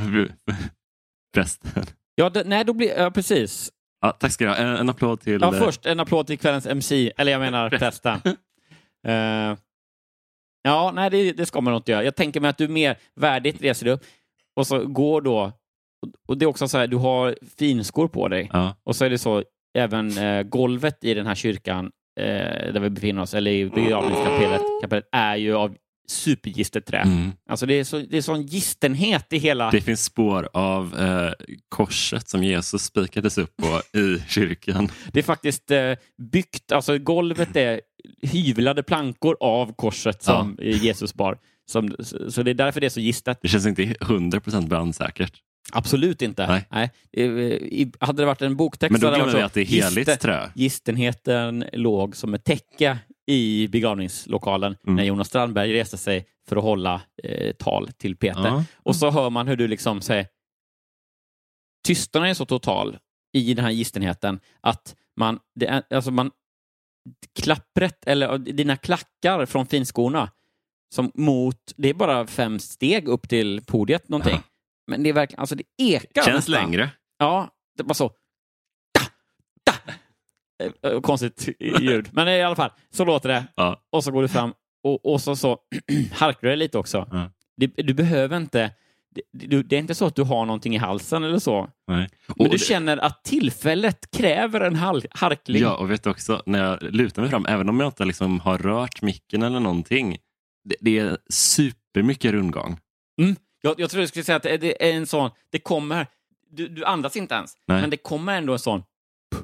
prästen? Ja, det, nej, då blir, ja, precis. Ja, tack ska du ha. En, en applåd till... Ja, först en applåd till kvällens M C. Eller jag menar prästen. uh, ja, nej, det, det ska man inte göra. Jag tänker mig att du mer värdigt reser upp och så går då, och det är också så här, du har finskor på dig. Ja. Och så är det så, även uh, golvet i den här kyrkan där vi befinner oss, eller i begravningskapellet kapellet, är ju av supergistet trä. Mm. Alltså det är, så, det är sån gistenhet i hela... Det finns spår av eh, korset som Jesus spikades upp på i kyrkan. Det är faktiskt eh, byggt, alltså golvet är hyvlade plankor av korset som ja. Jesus bar. Som, så det är därför det är så gistet. Det känns inte hundra procent brandsäkert. Absolut inte. Nej. Nej. I, hade det varit en boktext... Men då glömmer vi att det är heligt gisten, trä. Gistenheten låg som ett täcke i begravningslokalen mm. när Jonas Strandberg reste sig för att hålla eh, tal till Peter. Ja. Och så hör man hur du liksom säger... Tystnaden är så total i den här gistenheten att man... Det är, alltså man klappret, eller dina klackar från finskorna som mot... Det är bara fem steg upp till podiet någonting. Ja. Men det är verkligen, alltså det ekar. Känns nästan längre. Ja, det var så. Da, da. Konstigt ljud. Men i alla fall, så låter det. Ja. Och så går du fram. Och, och så, så harkar du dig lite också. Ja. Du, du behöver inte... Det, det är inte så att du har någonting i halsen eller så. Nej. Men och du det... känner att tillfället kräver en hal- harkling. Ja, och vet du också, när jag lutar mig fram, även om jag inte liksom har rört micken eller någonting, det, det är supermycket rundgång. Mm. Jag, jag tror jag skulle säga att det är en sån, det kommer, du, du andas inte ens, Nej. men det kommer ändå en sån,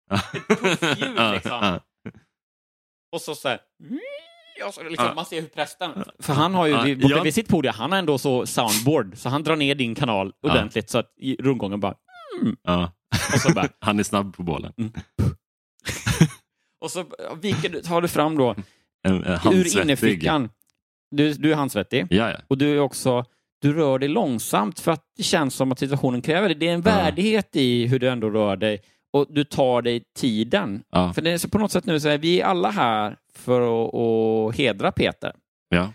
Ett puffljud liksom. Och så så här... Ja, så liksom, man ser hur prästen... För han har ju... Borta vid sitt podium, han har ändå så soundboard. Så han drar ner din kanal ordentligt. Så att i rundgången bara... Mm. Ja. Och så bara... Han är snabb på bollen. Mm. Och så viker du, tar du fram då... En, en ur innerfickan. Du, du är handsvettig. Ja, ja. Och du är också... Du rör dig långsamt för att det känns som att situationen kräver det. Det är en värdighet i hur du ändå rör dig. Och du tar dig tiden. Ja. För det är så på något sätt nu så är vi alla här för att, att hedra Peter. Ja.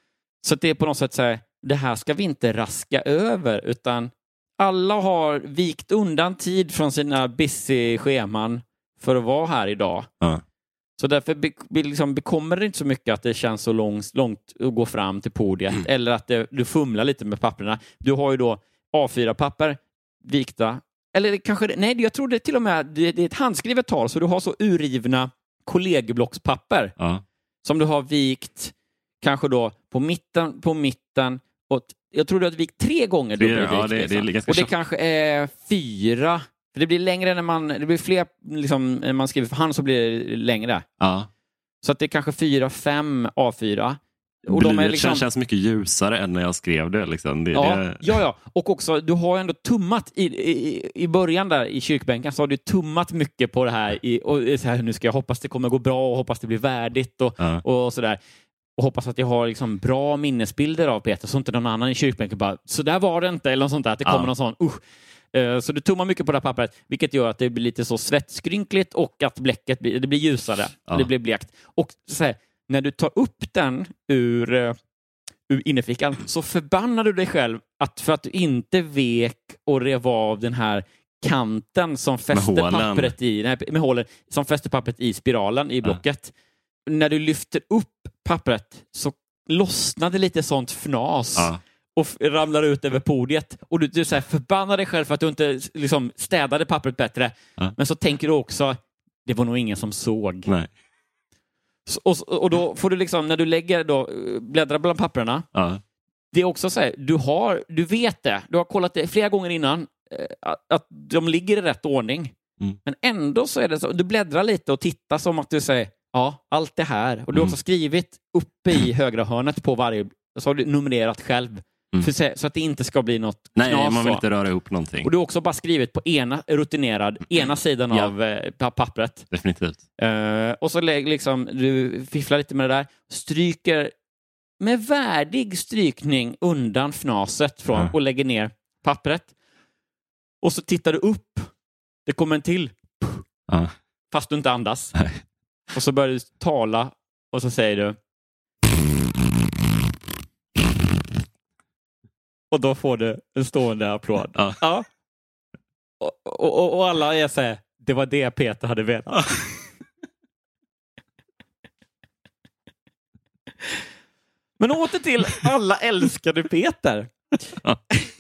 Så det är på något sätt så här, det här ska vi inte raska över, utan alla har vikt undan tid från sina busy scheman för att vara här idag. Ja. Så därför be, be, liksom, bekommer det inte så mycket att det känns så långt, långt att gå fram till podiet. Mm. Eller att det, du fumlar lite med papperna. Du har ju då A fyra-papper vikta. Eller kanske, nej, jag tror det till och med det, det är ett handskrivet tal, så du har så urrivna kollegieblockspapper ja. som du har vikt kanske då på mitten, på mitten och t- jag tror du har vikt tre gånger. Det, ja, det, det är ganska och det kanske är fyra. För det blir längre när man, det blir fler liksom, när man skriver för hand så blir det längre. Ja. Så att det är kanske fyra, fem A fyra. Och de är liksom... känns mycket ljusare än när jag skrev det. Liksom. det, ja, det... ja, ja. Och också, du har ändå tummat i, i, i början där i kyrkbänken så har du tummat mycket på det här. I, och så här, nu ska jag hoppas det kommer gå bra och hoppas det blir värdigt och, ja. och sådär. Och hoppas att jag har liksom bra minnesbilder av Peter så inte någon annan i kyrkbänken bara, så där var det inte, eller något sånt där, att det kommer ja. någon sån, usch. Uh, så du tummar mycket på det här pappret, vilket gör att det blir lite så svettskrynkligt och att bläcket blir, det blir ljusare, ja. det blir blekt. Och så här, när du tar upp den ur, uh, ur innerfickan så förbannar du dig själv att för att du inte vek och rev av den här kanten som fäster pappret i, nej, med hålen, som fäster pappret i spiralen i blocket. Ja. När du lyfter upp pappret så lossnade lite sånt fnas. Ja. Och ramlar ut över podiet. Och du, du så här förbannar dig själv för att du inte liksom, städade pappret bättre. Ja. Men så tänker du också, det var nog ingen som såg. Nej. Så, och, och då får du liksom, när du lägger då, bläddrar bland papperna. Ja. Det är också så här, du, har, du vet det. Du har kollat det flera gånger innan. Att, att de ligger i rätt ordning. Mm. Men ändå så är det så, du bläddrar lite och tittar som att du säger, ja, allt det här. Och du har också skrivit uppe i högra hörnet på varje, så har du numrerat själv. Mm. För, så att det inte ska bli något Nej, knas. man vill inte röra ihop någonting. Och du har också bara skrivit på ena rutinerad, ena sidan ja. av eh, pappret. Definitivt. Uh, och så lä- liksom, du fifflar lite med det där. Stryker med värdig strykning undan fnaset från mm. och lägger ner pappret. Och så tittar du upp. Det kommer en till. Mm. Fast du inte andas. Nej. Och så börjar du tala och så säger du och då får du en stående applåd. Ja. Ja. Och, och, och alla är så här, det var det Peter hade vetat. Men åter till alla älskade Peter. Ja.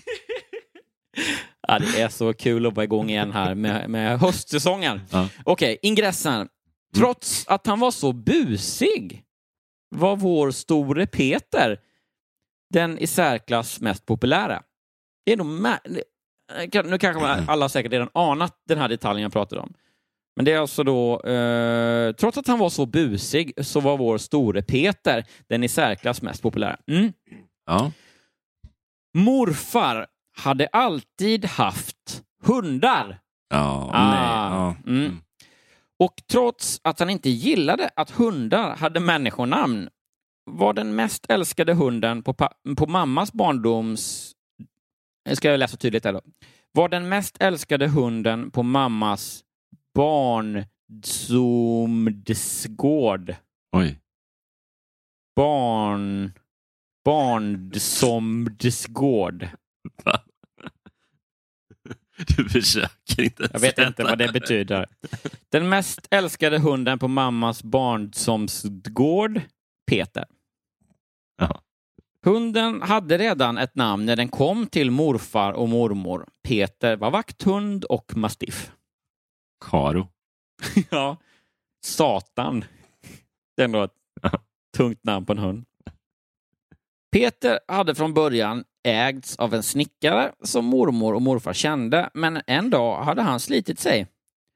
Ja, det är så kul att vara igång igen här med, med höstsäsongen. Ja. Okej, okay, ingressen. Trots att han var så busig var vår store Peter den i särklass mest populära. Det är nog mä- nu kanske alla säkert redan anat den här detaljen jag pratade om. Men det är alltså då eh, trots att han var så busig så var vår store Peter den i särklass mest populära. Mm. Ja. Morfar hade alltid haft hundar. Ja, ah, nej. Ja. Mm. Och trots att han inte gillade att hundar hade människonamn var den mest älskade hunden på, pa- på mammas barndoms... Ska jag läsa tydligt här då? Var den mest älskade hunden på mammas barnsomdsgård. Oj. Barn... Barnsomdsgård. Va? Du försöker inte. Jag vet inte vad det betyder. Den mest älskade hunden på mammas barnsomdsgård, Peter. Ja. Hunden hade redan ett namn när den kom till morfar och mormor. Peter var vakthund och mastiff. Karo. Ja. Satan. Det är ändå ett tungt namn på en hund. Peter hade från början ägts av en snickare som mormor och morfar kände, men en dag hade han slitit sig.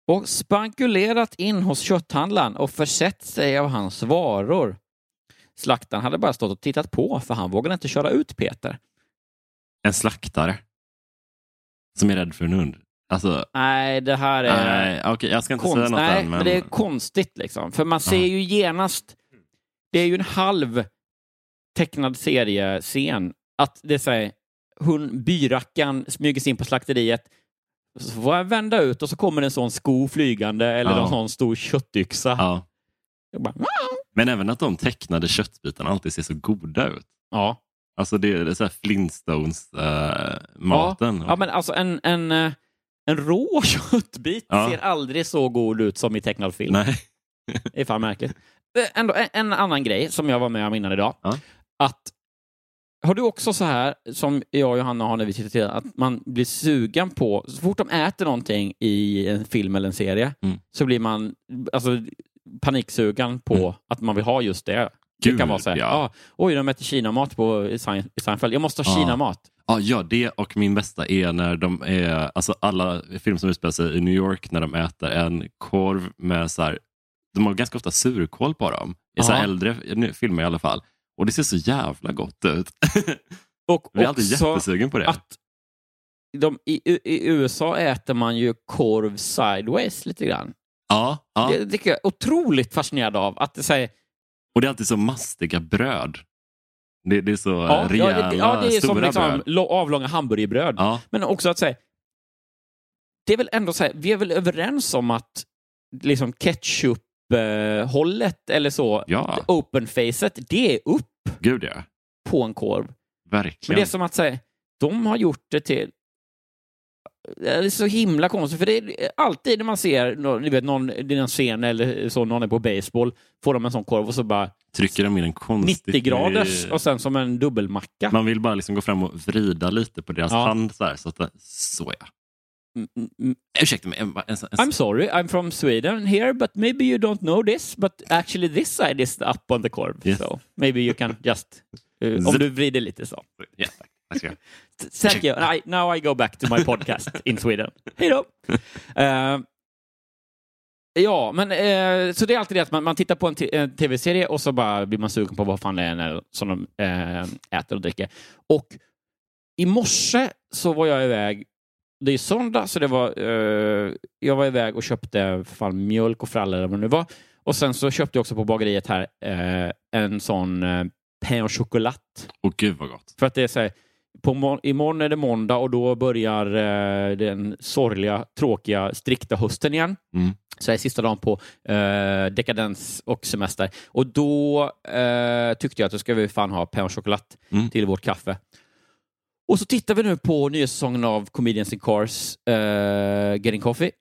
och spankulerat in hos kötthandlaren och försett sig av hans varor. Slaktaren hade bara stått och tittat på, för han vågade inte köra ut Peter. En slaktare som är rädd för en hund. Alltså, nej, det här är... Nej, okej, okay, jag ska inte konst, säga något nej, än, men... men det är konstigt liksom. För man ser uh. ju genast... Det är ju en halv tecknad seriescen. Att det säger hon, byrackan smyger sig in på slakteriet. Så får jag vända ut och så kommer en sån sko flygande eller uh. en sån stor köttyxa. Uh. Jag bara, men även att de tecknade köttbitarna alltid ser så goda ut. Ja. Alltså det är, det är så här Flintstones-maten. Äh, ja. ja, men alltså en, en, en rå köttbit ja. ser aldrig så god ut som i tecknad film. Nej. Det är fan märkligt. Ändå, en, en annan grej som jag var med om innan idag. Ja. Att, har du också så här, som jag och Johanna har när vi tittar till, att man blir sugen på, så fort de äter någonting i en film eller en serie, mm. så blir man alltså paniksugen på mm. att man vill ha just det. Gud, det kan vara så här, ja. ah, oj, de äter kinamat på i Seinfeld. Jag måste ha ah. kinamat. Ah, ja, det och min bästa är när de är, alltså alla filmer som utspelar sig i New York, när de äter en korv med så här, de har ganska ofta surkål på dem. I så här äldre filmer i alla fall. Och det ser så jävla gott ut. Och jag är alltid jättesugen på det. Att de, i, i U S A äter man ju korv sideways lite grann. Ja, ja. Det, det är jag otroligt fascinerad av. Att det säger... Och det är alltid så mastiga bröd. Det, det är så ja, rejäla, ja, det, ja, det är stora som liksom bröd. avlånga hamburgerbröd. Ja. Men också att säga, det är väl ändå så här, vi är väl överens om att liksom ketchup eh, hållet eller så, ja. open facet, det är upp. Gud, ja. På en korv. Verkligen. Men det är som att säga, de har gjort det till, det är så himla konstigt, för det är alltid när man ser, ni vet, någon, det är en scen eller så, någon är på baseball, får de en sån korv och så bara trycker de in en konstig nittio graders och sen som en dubbelmacka. Man vill bara liksom gå fram och vrida lite på deras ja. hand så här, så att det, så ja. Mm, mm. Ursäkta mig. En, en, en, I'm sorry, I'm from Sweden here, but maybe you don't know this, but actually this side is up on the korv. Yes. So maybe you can just, uh, om du vrider lite så. Ja, tack. Thank you. I, now I go back to my podcast in Sweden. Hej då. Uh, ja, men uh, så det är alltid det att man, man tittar på en, t- en tv-serie och så bara blir man sugen på vad fan det är när, som de uh, äter och dricker. Och i morse så var jag iväg, det är söndag, så det var uh, jag var iväg och köpte fan, mjölk och frallor eller vad det nu var. Och sen så köpte jag också på bageriet här uh, en sån uh, pain au chocolat. Åh gud vad gott. För att det är så här, på må- imorgon är det måndag och då börjar uh, den sorgliga, tråkiga, strikta hösten igen. Mm. Så är sista dagen på uh, dekadens och semester. Och då uh, tyckte jag att då ska vi fan ha pain au chocolat mm. till vårt kaffe. Och så tittar vi nu på nya säsongen av Comedians in Cars, uh, Getting Coffee.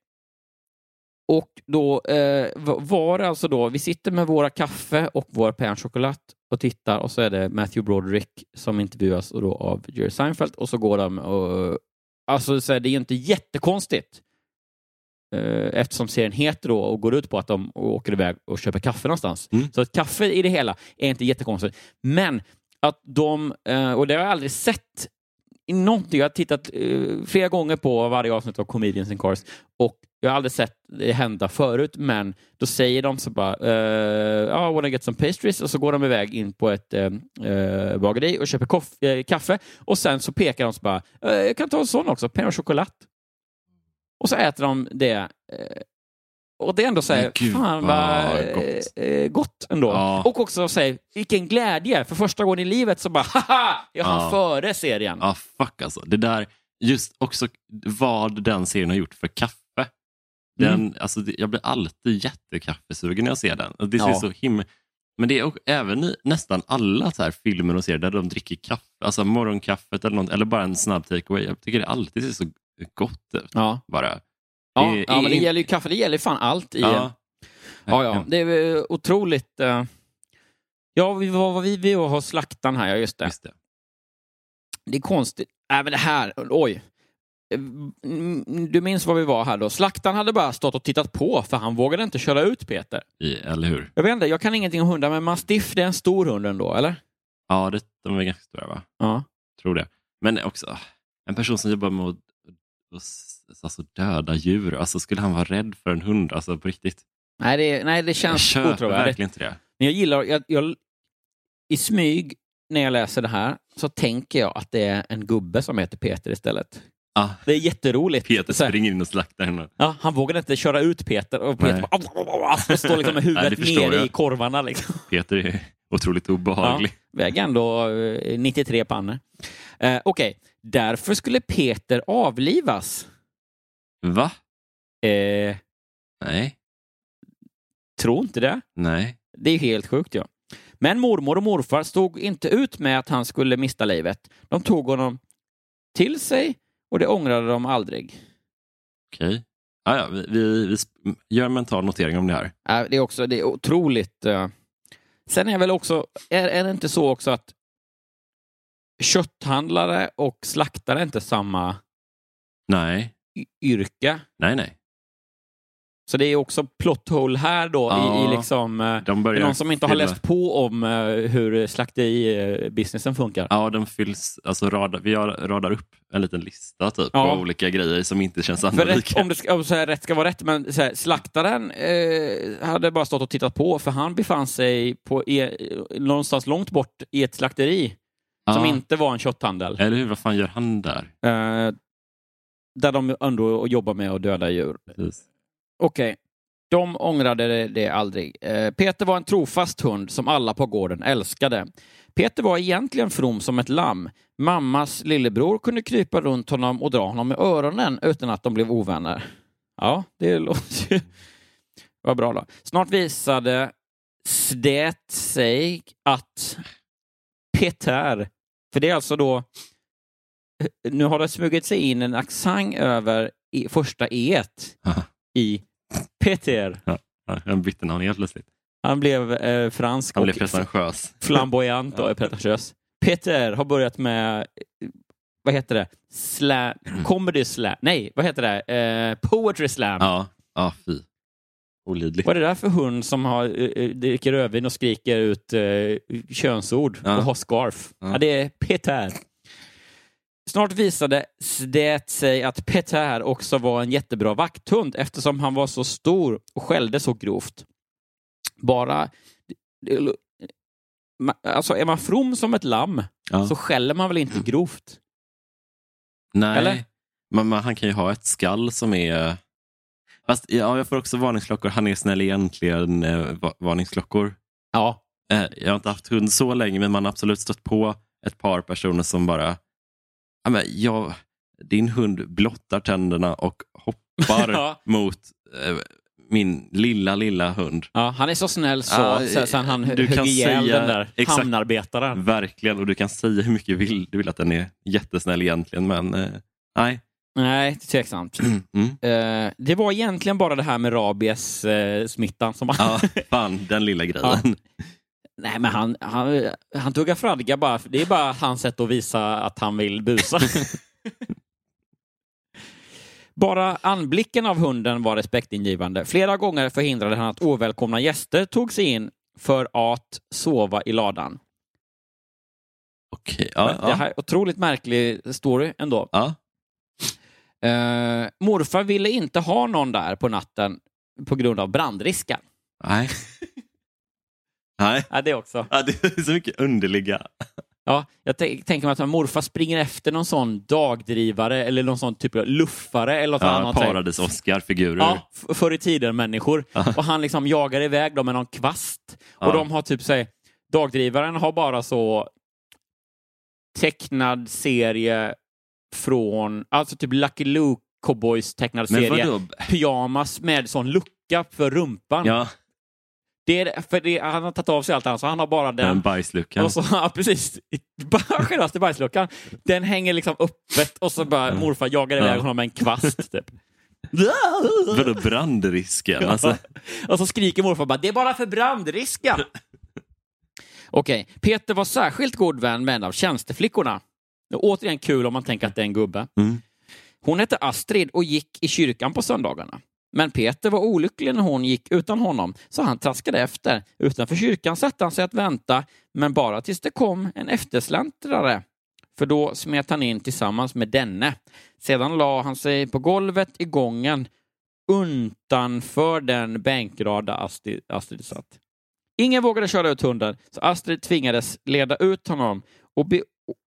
Och då uh, var det alltså då, vi sitter med våra kaffe och vår pain au chocolat och tittar, och så är det Matthew Broderick som intervjuas och då av Jerry Seinfeld, och så går de och, alltså så är det är ju inte jättekonstigt uh, eftersom serien heter då och går ut på att de åker iväg och köper kaffe någonstans. Mm. Så att kaffe i det hela är inte jättekonstigt. Men att de, uh, och det har jag aldrig sett i någonting, jag har tittat uh, flera gånger på varje avsnitt av Comedians in Cars och jag har aldrig sett det hända förut, men då säger de så bara uh, I wanna get some pastries, och så går de iväg in på ett uh, bageri och köper koff- uh, kaffe, och sen så pekar de så bara uh, jag kan ta en sån också, pain au chocolat, och så äter de det uh, och det är ändå så här, fan vad gott. Uh, gott ändå. Ja. Och också säger, vilken glädje, för första gången i livet så bara haha, jag har ja. före serien. Ja, fuck alltså. Det där, just också vad den serien har gjort för kaffe. Den, mm. alltså, jag blir alltid jättekaffesugen när jag ser den. Det ser ja. så himla... Men det är också, även i nästan alla så här filmer och serier där de dricker kaffe, alltså morgonkaffet eller något, eller bara en snabb takeaway. Jag tycker det alltid ser så gott ut. Ja. Bara. Ja, det, ja men det gäller ju kaffe, det gäller fan allt i ja. en. Ja, ja, det är otroligt. Uh... Ja, vi var vi, vi var hos slaktaren här, ja, just det. Just det. Det är konstigt. Äh, men det här, oj. Du minns vad vi var här då. Slaktaren hade bara stått och tittat på, för han vågade inte köra ut Peter. I, eller hur? Jag vet inte, jag kan ingenting om hundar, men mastiff, det är en stor hund ändå, eller? Ja, det, de är ganska stora, va? Ja. Tror det. Men också en person som jobbar med att alltså, döda djur. Alltså skulle han vara rädd för en hund? Alltså på riktigt. Nej, det, nej, det känns otrovärdigt. Jag verkligen inte det. Men jag gillar, jag, jag, i smyg när jag läser det här så tänker jag att det är en gubbe som heter Peter istället. Ah, det är jätteroligt. Peter springer in och slaktar henne. Ja, han vågade inte köra ut Peter och Peter bara, och står liksom med huvudet nere i korvarna. Liksom. Peter är otroligt obehaglig. Ja, väger ändå nittiotre pannor. Eh, Okej, okay. Därför skulle Peter avlivas. Va? Eh, Nej. Tror inte det. Nej. Det är helt sjukt, ja. Men mormor och morfar stod inte ut med att han skulle mista livet. De tog honom till sig och det ångrade de aldrig. Okej. Okay. Ah, ja, vi, vi, vi gör en mental notering om det här. Ja, det är också det är otroligt. Uh... Sen är väl också, är, är det inte så också att kötthandlare och slaktare är inte samma nej. yrke? Nej, nej. Så det är också plot hole här då ja, i, i liksom de börjar någon som inte har läst på om uh, hur slakteri-businessen funkar. Ja, de fylls, alltså radar, vi radar upp en liten lista typ ja. På olika grejer som inte känns sannolika. Om det ska, om så här, rätt ska vara rätt, men så här, slaktaren eh, hade bara stått och tittat på för han befann sig på e, någonstans långt bort i ett slakteri ja. Som inte var en kötthandel. Eller hur, vad fan gör han där? Eh, där de ändå jobbar med att döda djur. Precis. Okej, okay. De ångrade det, det aldrig. Eh, Peter var en trofast hund som alla på gården älskade. Peter var egentligen from som ett lamm. Mammas lillebror kunde krypa runt honom och dra honom med öronen utan att de blev ovänner. Ja, det låter ju... Vad bra då. Snart visade det sig att Peter, för det är alltså då... Nu har det smugit sig in en accent över i första e-et i Peter. Ja, han bytte namn helt plötsligt. Han blev eh, fransk han och blev pretentiös. Flamboyant och pretentiös. Peter har börjat med vad heter det? Slam, comedy slam. Nej, vad heter det? Eh, poetry slam. Ja, ja fy. Olidligt. Vad är det där för hund som har eh, dricker rödvin och skriker ut eh, könsord ja. Och har scarf? Ja. Ja, det är Peter. Snart visade det sig att Peter också var en jättebra vakthund eftersom han var så stor och skällde så grovt. Bara... Alltså är man from som ett lamm ja. Så skäller man väl inte grovt? Nej, eller? Men man, han kan ju ha ett skall som är... Fast ja, jag får också varningsklockor. Han är snäll egentligen eh, varningsklockor. Ja. Eh, jag har inte haft hund så länge men man har absolut stött på ett par personer som bara... Ja, men jag, din hund blottar tänderna och hoppar ja. Mot eh, min lilla, lilla hund. Ja, han är så snäll så, ja, så sen han hugger ihjäl den där exakt, hamnarbetaren. Verkligen, och du kan säga hur mycket vill, du vill att den är jättesnäll egentligen, men eh, nej. Nej, det är tveksamt. Mm. Uh, det var egentligen bara det här med rabies-smittan. Uh, som ja, fan, den lilla grejen. Ja. Nej, men han, han, han tuggar fradga bara. Det är bara hans sätt att visa att han vill busa. Bara anblicken av hunden var respektingivande. Flera gånger förhindrade han att ovälkomna gäster tog sig in för att sova i ladan. Okej, ja, det här är otroligt märklig story ändå. Ja. Uh, morfar ville inte ha någon där på natten på grund av brandrisken. Nej. Nej. Ja, det också. Ja, det är så mycket underliga. Ja, jag t- tänker mig att morfar springer efter någon sån dagdrivare eller någon sån typ av luffare eller något ja, annat. Paradis-Oscar-figurer. Ja, f- förr i tiden människor. Ja. Och han liksom jagar iväg dem med någon kvast. Ja. Och de har typ sig dagdrivaren har bara så tecknad serie från, alltså typ Lucky Luke Cowboys tecknad serie. Pyjamas med sån lucka för rumpan. Ja. Det är, för det, han har tagit av sig allt annat, så han har bara den. Den bajsluckan. Och så, ja, precis. Självaste bajsluckan. Den hänger liksom öppet och så bara mm. morfar jagar iväg ja. Honom med en kvast typ. Vadå brandrisken? Ja. Alltså. Och så skriker morfar bara, det är bara för brandrisken. Okej, okay. Peter var särskilt god vän med en av tjänsteflickorna. Och återigen kul om man tänker att det är en gubbe. Mm. Hon hette Astrid och gick i kyrkan på söndagarna. Men Peter var olycklig när hon gick utan honom, så han traskade efter. Utanför kyrkan satte han sig att vänta, men bara tills det kom en eftersläntrare för då smet han in tillsammans med denne. Sedan la han sig på golvet i gången utanför den bänkrad där Astrid, Astrid satt. Ingen vågade köra ut hunden, så Astrid tvingades leda ut honom och be,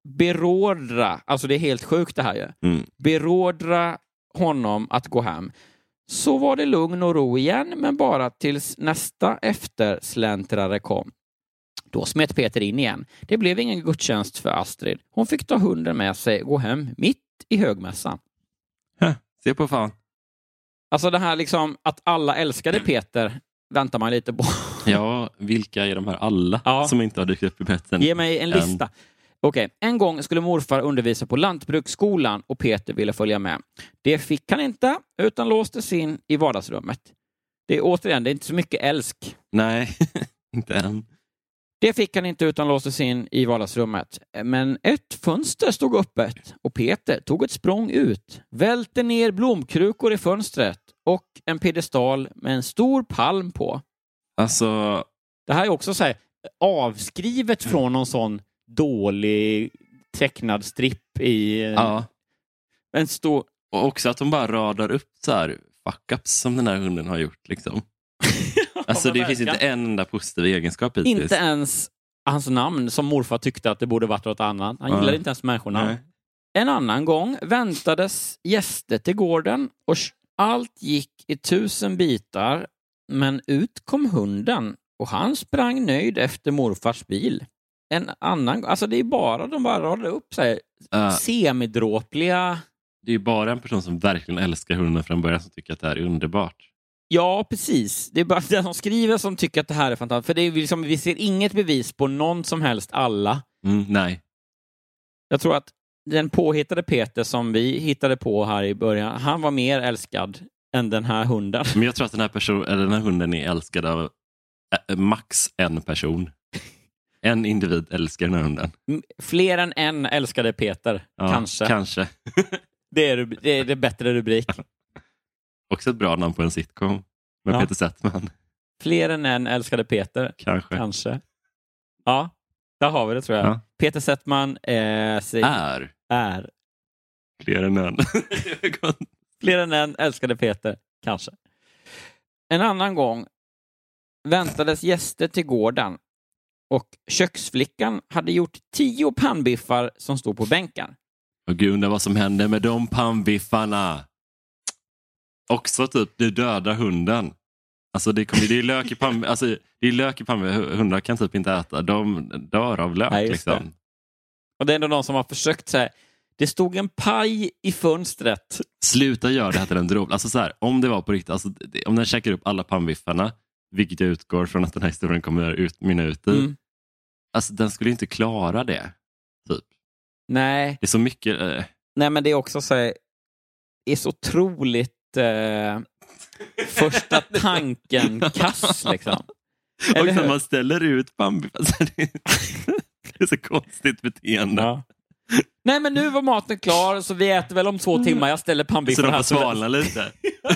berådra, alltså det är helt sjukt det här ju, mm. berådra honom att gå hem. Så var det lugn och ro igen, men bara tills nästa eftersläntrare kom. Då smet Peter in igen. Det blev ingen gudstjänst för Astrid. Hon fick ta hunden med sig och gå hem mitt i högmässan. Hä, se på fan. Alltså det här liksom att alla älskade Peter väntar man lite på. Ja, vilka är de här alla ja. som inte har dykt upp i berättelsen? Ge mig en lista. Okej, okay. En gång skulle morfar undervisa på lantbruksskolan och Peter ville följa med. Det fick han inte, utan låstes in i vardagsrummet. Det är återigen, det är inte så mycket älsk. Nej, inte än. Det fick han inte utan låstes in i vardagsrummet. Men ett fönster stod öppet och Peter tog ett språng ut. Välte ner blomkrukor i fönstret och en pedestal med en stor palm på. Alltså... Det här är också så här avskrivet mm. från någon sån dålig tecknad stripp i... Ja. En stor... Och också att de bara radar upp så här fuck-ups som den här hunden har gjort liksom. Alltså det finns inte en enda positiv egenskap hittills. Inte ens hans namn som morfar tyckte att det borde varit något annat. Han ja. gillade inte ens människorna. Nej. En annan gång väntades gäster till gården och allt gick i tusen bitar, men ut kom hunden och han sprang nöjd efter morfars bil. En annan, alltså det är bara de bara radar upp så här uh. semidråpliga. Det är bara en person som verkligen älskar hunden från början som tycker att det här är underbart. Ja, precis. Det är bara den som skriver som tycker att det här är fantastiskt. För det är liksom, vi ser inget bevis på någon som helst alla. Mm, nej. Jag tror att den påhittade Peter som vi hittade på här i början, han var mer älskad än den här hunden. Men jag tror att den här, person, eller den här hunden är älskad av äh, max en person. En individ älskar den här hunden. Fler än en älskade Peter, ja, kanske. Kanske. det, är, det är det bättre rubrik. Också ett bra namn på en sitcom med ja. Peter Settman. Fler än en älskade Peter. Kanske. Kanske. Ja, där har vi det tror jag. Ja. Peter Settman eh, sig, är. är. Fler än en. Fler än en älskade Peter. Kanske. En annan gång väntades gäster till gården och köksflickan hade gjort tio pannbiffar som stod på bänken. Och gud, undrar vad som hände med de pannbiffarna. Också typ, du dödar hunden. Alltså det, det är lök i pannbiffar. Alltså det är lök i pannbiffar. Hundar kan typ inte äta. De dör av lök. Nej, liksom. Det. Och det är ändå någon som har försökt så här. Det stod en paj i fönstret. Sluta göra det här till en drog. Alltså så här, om det var på riktigt. Alltså, om den käkar upp alla pannbiffarna. Vilket jag utgår från att den här historien kommer ut, mynna ut i. Mm. Alltså den skulle inte klara det. Typ. Nej. Det är så mycket... Eh... Nej, men det är också så här, är så otroligt eh, första tanken kass liksom. Och när man ställer ut pannbiffar. Alltså, det, det är så konstigt beteende. Ja. Nej, men nu var maten klar så vi äter väl om två timmar. Jag ställer pannbiffar här. Så de får svalna lite.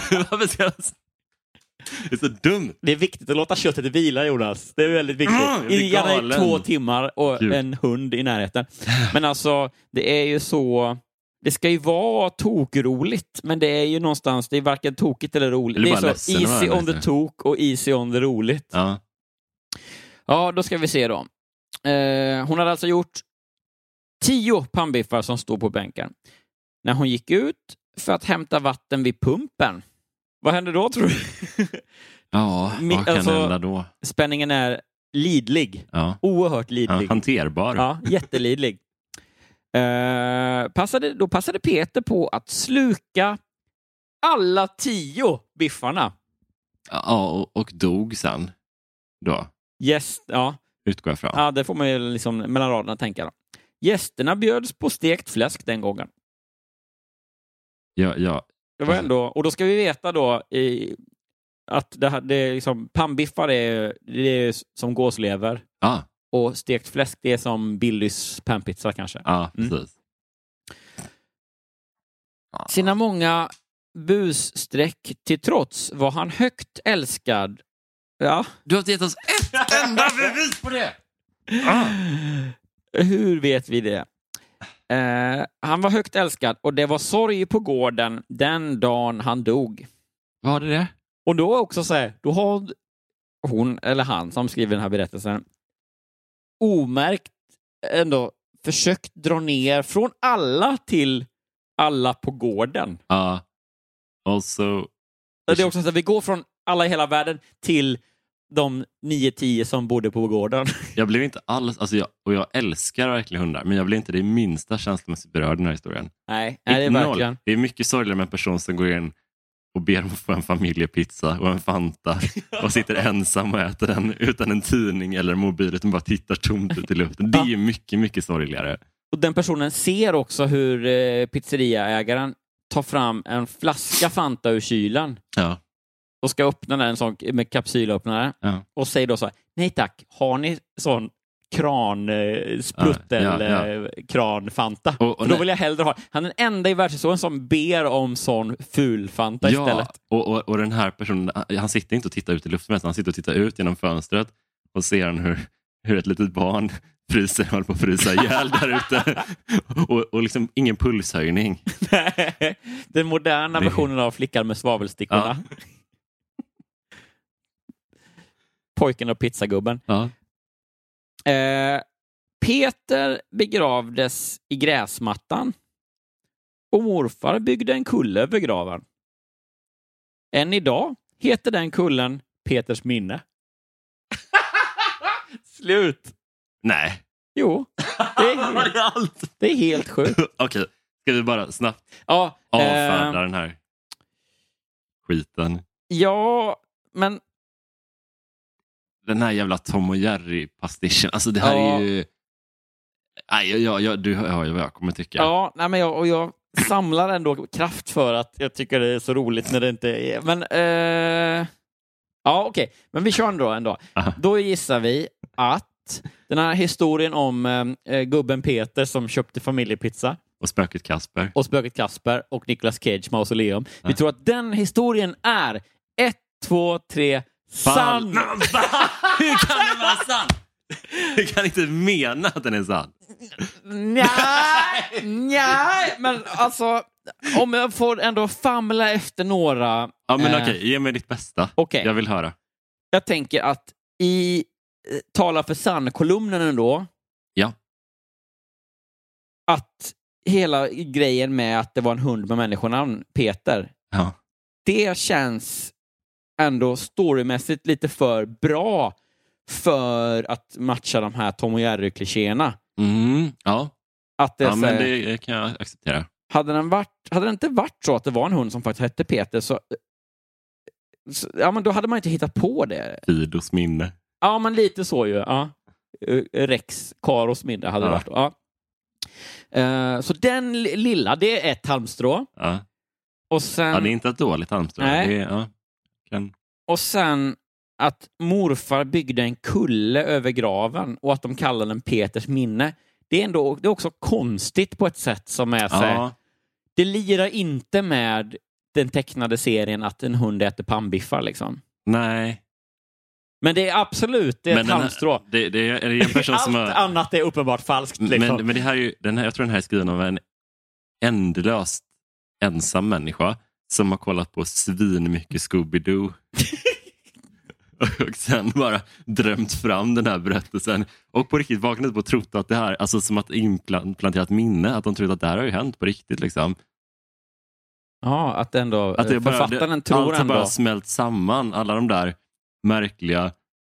Det är så dumt. Det är viktigt att låta köttet vila, Jonas. Det är väldigt viktigt. Mm, I gärna i två timmar och Gud. En hund i närheten. Men alltså, det är ju så... Det ska ju vara tokroligt, men det är ju någonstans, det är varken tokigt eller roligt. Eller det är så easy on the tok och easy on the roligt. Ja, ja då ska vi se då. Eh, hon hade alltså gjort tio pannbiffar som stod på bänken. När hon gick ut för att hämta vatten vid pumpen. Vad hände då, tror du? Ja, vad kan alltså, hända då? Spänningen är lidlig. Ja. Oerhört lidlig. Ja, hanterbar. Ja, jättelidlig. Uh, passade, då passade Peter på att sluka alla tio biffarna. Ja, och, och dog sen då. Yes, ja. Utgår jag från. Ja, det får man ju liksom mellan raderna tänka då. Gästerna bjöds på stekt fläsk den gången. Ja, ja. Det var ändå, och då ska vi veta då i, att det här, det är liksom, pannbiffar är, det är som gåslever. Ja. Och stekt fläsk, det är som Billys pannpizza kanske. Ja, precis. Mm. Sina många bussträck till trots var han högt älskad. Ja. Du har inte gett oss ett enda bevis på det! Ah. Hur vet vi det? Eh, han var högt älskad och det var sorg på gården den dagen han dog. Var det det? Och då också så här, då har hon eller han som skriver den här berättelsen omärkt ändå försökt dra ner från alla till alla på gården. Ja. Uh, also... Det är också så att vi går från alla i hela världen till de nio tio som bodde på gården. Jag blev inte alls, alltså jag, och jag älskar verkligen hundar, men jag blev inte det minsta känslomässigt berörd i den här historien. Nej, nej det är verkligen. Noll. Det är mycket sorgligare med en person som går in och ber om att få en familjepizza och en Fanta och sitter ensam och äter den utan en tidning eller en mobil utan bara tittar tomt ut i luften. Det är ju mycket, mycket sorgligare. Och den personen ser också hur eh, pizzeriaägaren tar fram en flaska Fanta ur kylen. Ja. Och ska öppna den sån, med kapsylöppnare. Ja. Och säger då så här, nej tack, har ni sån kran, eh, spruttel, ja, ja, ja. Eh, kran Fanta? Och, och då vill jag hellre ha. Han är den enda i världshistorien som ber om sån ful Fanta ja, istället. Och, och, och den här personen, han sitter inte och tittar ut i luften, han sitter och tittar ut genom fönstret och ser hur, hur ett litet barn fryser, håller på att frysa ihjäl där ute. Och, och liksom ingen pulshöjning. Nej, den moderna versionen av flickan med svavelstickorna. Ja. Pojken och pizzagubben. Ja. Eh, Peter begravdes i gräsmattan och morfar byggde en kulle över graven. Än idag heter den kullen Peters minne. Slut. Nej. Jo, det är helt, det är helt sjukt. Okej, ska vi bara snabbt ja, avfärda eh, den här skiten? Ja, men den här jävla Tom och Jerry-pastischen. Alltså det här ja. är ju... Nej, ja, ja, du hör ju vad jag kommer tycka. Ja, nej, men jag, och jag samlar ändå kraft för att jag tycker det är så roligt när det inte är... Men, eh... ja, okej. Okay. Men vi kör ändå ändå. Aha. Då gissar vi att den här historien om eh, gubben Peter som köpte familjepizza. Och spöket Kasper. Och spöket Kasper och Nicolas Cage mausoleum. Ja. Vi tror att den historien är ett, två, tre... sann! Hur kan det vara sann? Du kan inte mena att den är sann. Nej, nej, men alltså om jag får ändå famla efter några. Ja, men eh, okej, okay, ge mig ditt bästa. Okay. Jag vill höra. Jag tänker att i eh, Tala för sann-kolumnen ändå. Ja. Att hela grejen med att det var en hund med människonamn, Peter. Ja. Det känns ändå storymässigt lite för bra för att matcha de här Tom och Jerry-klichéerna. Mm, ja. Att det, ja, så, men det kan jag acceptera. Hade den varit, hade det inte varit så att det var en hund som faktiskt hette Peter så, så ja, men då hade man inte hittat på det. Fidos minne. Ja, men lite så ju. Ja. Rex Karos minne hade ja. det varit. Ja. Uh, så den lilla, det är ett halmstrå. Ja. Och sen, ja, det är inte ett dåligt halmstrå. Nej. Det är, ja, kan... Och sen att morfar byggde en kulle över graven och att de kallade den Peters minne. Det är ändå det är också konstigt på ett sätt som är så här, ja. Det lirar inte med den tecknade serien att en hund äter pannbiffar liksom. Nej. Men det är absolut det är ett halmstrå. Det, det är en person som allt har... annat är uppenbart falskt liksom. Men, men det här är ju, den här, jag tror den här är skriven av en ändlöst ensam människa som har kollat på svin mycket Scooby-Doo. Och sen bara drömt fram den här berättelsen. Och på riktigt vaknat på och trott att det här, alltså som att implanterat minne, att de trodde att det här har ju hänt på riktigt liksom. Ja, att ändå att det författaren bara, det, tror allt ändå. bara smält samman, alla de där märkliga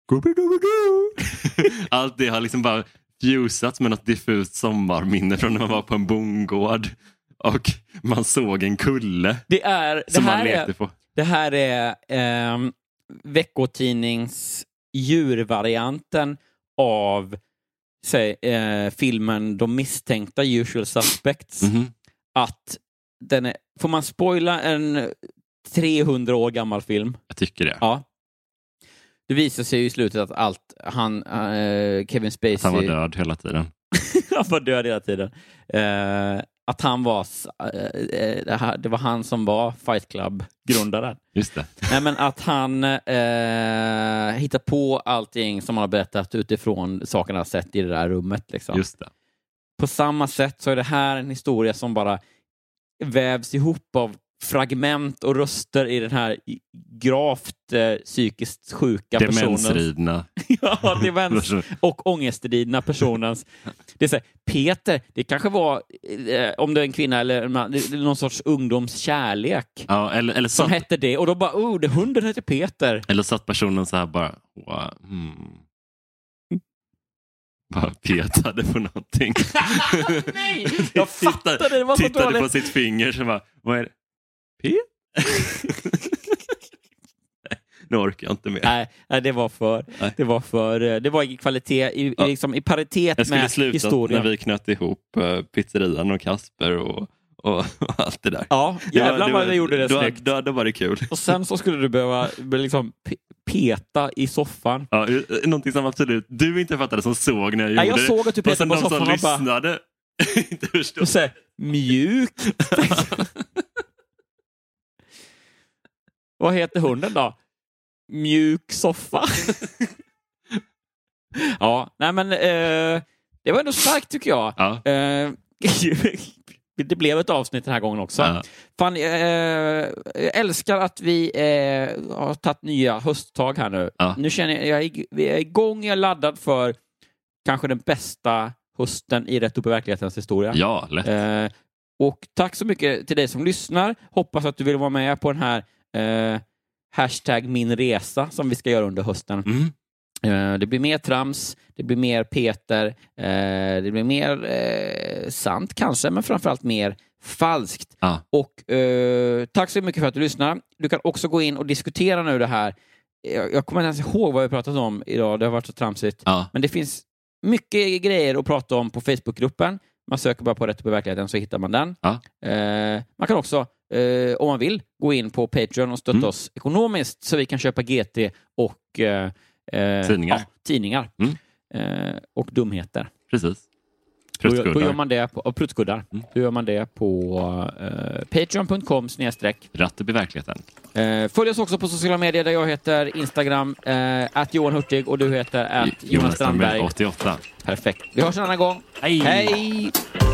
allt det har liksom bara fusats med något diffust sommarminne från när man var på en bondgård och man såg en kulle det är, det som här man lekte är, på. Det här är eh, veckotidnings djurvarianten av säg, eh, filmen De misstänkta Usual Suspects. Mm-hmm. Att den är, får man spoila en trehundra år gammal film? Jag tycker det. Ja. Det visar sig ju i slutet att allt han eh, Kevin Spacey att han var död hela tiden. han var död hela tiden. Eh, att han var eh, det var han som var Fight Club grundaren. Just det. Nej, men att han eh, hittar på allting som han har berättat utifrån sakerna han sett i det där rummet liksom. Just det. på samma sätt så är det här en historia som bara vävs ihop av fragment och röster i den här gravt eh, psykiskt sjuka personens... Demensridna. ja, demens och ångestridna personens. Det är så här, Peter, det kanske var eh, om det är en kvinna eller en man, det är någon sorts ungdomskärlek. Ja, eller, eller som satt... hette det. Och då bara, oh, det hunden heter Peter. Eller satt personen så här bara, wow, hmm. bara petade på någonting. Nej, jag fattade det. Var så tittade dåligt. på sitt finger så bara, vad är det? P? Nu orkar jag inte mer. Nej, nej det var för nej. det var för det var i kvalitet i, ja. liksom, i paritet med historien. Jag skulle sluta när vi knöt ihop uh, pizzerian och Kasper och, och, och allt det där. Ja, jävlar vad vi gjorde det då, snyggt. Då, då, då var det kul. Och sen så skulle du behöva liksom peta i soffan. Ja, någonting som absolut du inte fattade som såg när jag nej, gjorde jag såg att du petade på soffan och och lyssnade inte förstod. Och så här, mjuk. Vad heter hunden då? Mjuk soffa. ja, nej men eh, det var ändå starkt tycker jag. Ja. Eh, det blev ett avsnitt den här gången också. Ja. Fan, eh, jag älskar att vi eh, har tagit nya hösttag här nu. Ja. Nu känner jag, jag är, vi är igång, jag är laddad för kanske den bästa hösten i Rätt upp i verklighetens historia. Ja, lätt. Eh, och tack så mycket till dig som lyssnar. Hoppas att du vill vara med på den här eh, hashtag min resa som vi ska göra under hösten. Mm. Eh, det blir mer trams, det blir mer Peter, eh, det blir mer eh, sant kanske, men framförallt mer falskt. Ah. Och eh, tack så mycket för att du lyssnar. Du kan också gå in och diskutera nu det här. Jag, jag kommer inte ens ihåg vad vi pratat om idag, det har varit så tramsigt. Ah. Men det finns mycket grejer att prata om på Facebookgruppen. Man söker bara på Rätt upp i verkligheten så hittar man den. Ah. Eh, man kan också, eh, om man vill, gå in på Patreon och stötta mm. oss ekonomiskt så vi kan köpa G T och eh, Eh, tidningar, ja, tidningar. Mm. Eh, och dumheter. Precis. Då, då gör man det på, och pruttskuddar. Mm. Då gör man det på eh, patreon punkt com snedstreck Rätt upp i verkligheten. Eh, följ oss också på sociala medier där jag heter Instagram eh, at Johan Hurtig och du heter at Jonas Strandberg åttioåtta. Perfekt. Vi hörs en annan gång. Hej! Hej!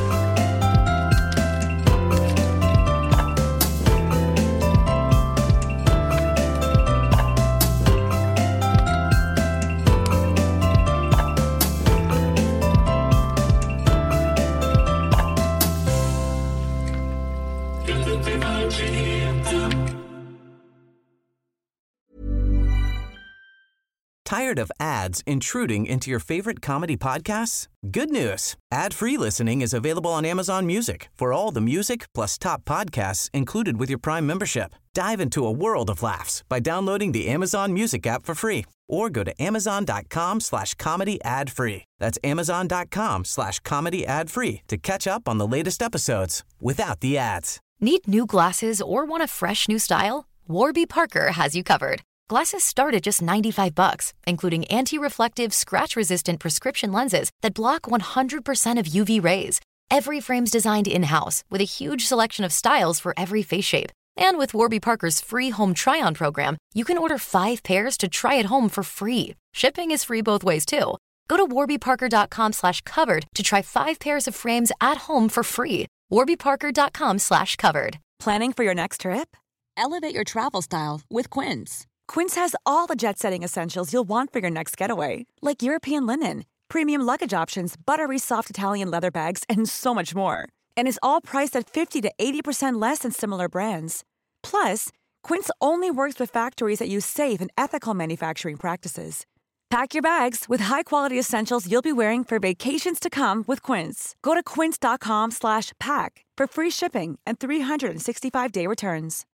Tired of ads intruding into your favorite comedy podcasts? Good news. Ad-free listening is available on Amazon Music for all the music plus top podcasts included with your Prime membership. Dive into a world of laughs by downloading the Amazon Music app for free or go to amazon.com slash comedy ad free. That's amazon.com slash comedy ad free to catch up on the latest episodes without the ads. Need new glasses or want a fresh new style? Warby Parker has you covered. Glasses start at just ninety-five bucks, including anti-reflective, scratch-resistant prescription lenses that block one hundred percent of U V rays. Every frame's designed in-house with a huge selection of styles for every face shape. And with Warby Parker's free home try-on program, you can order five pairs to try at home for free. Shipping is free both ways, too. Go to warbyparker.com slash covered to try five pairs of frames at home for free. warbyparker.com slash covered. Planning for your next trip? Elevate your travel style with Quince. Quince has all the jet-setting essentials you'll want for your next getaway, like European linen, premium luggage options, buttery soft Italian leather bags, and so much more. And is all priced at fifty to eighty percent less than similar brands. Plus, Quince only works with factories that use safe and ethical manufacturing practices. Pack your bags with high-quality essentials you'll be wearing for vacations to come with Quince. Go to quince.com slash pack for free shipping and three sixty-five day returns.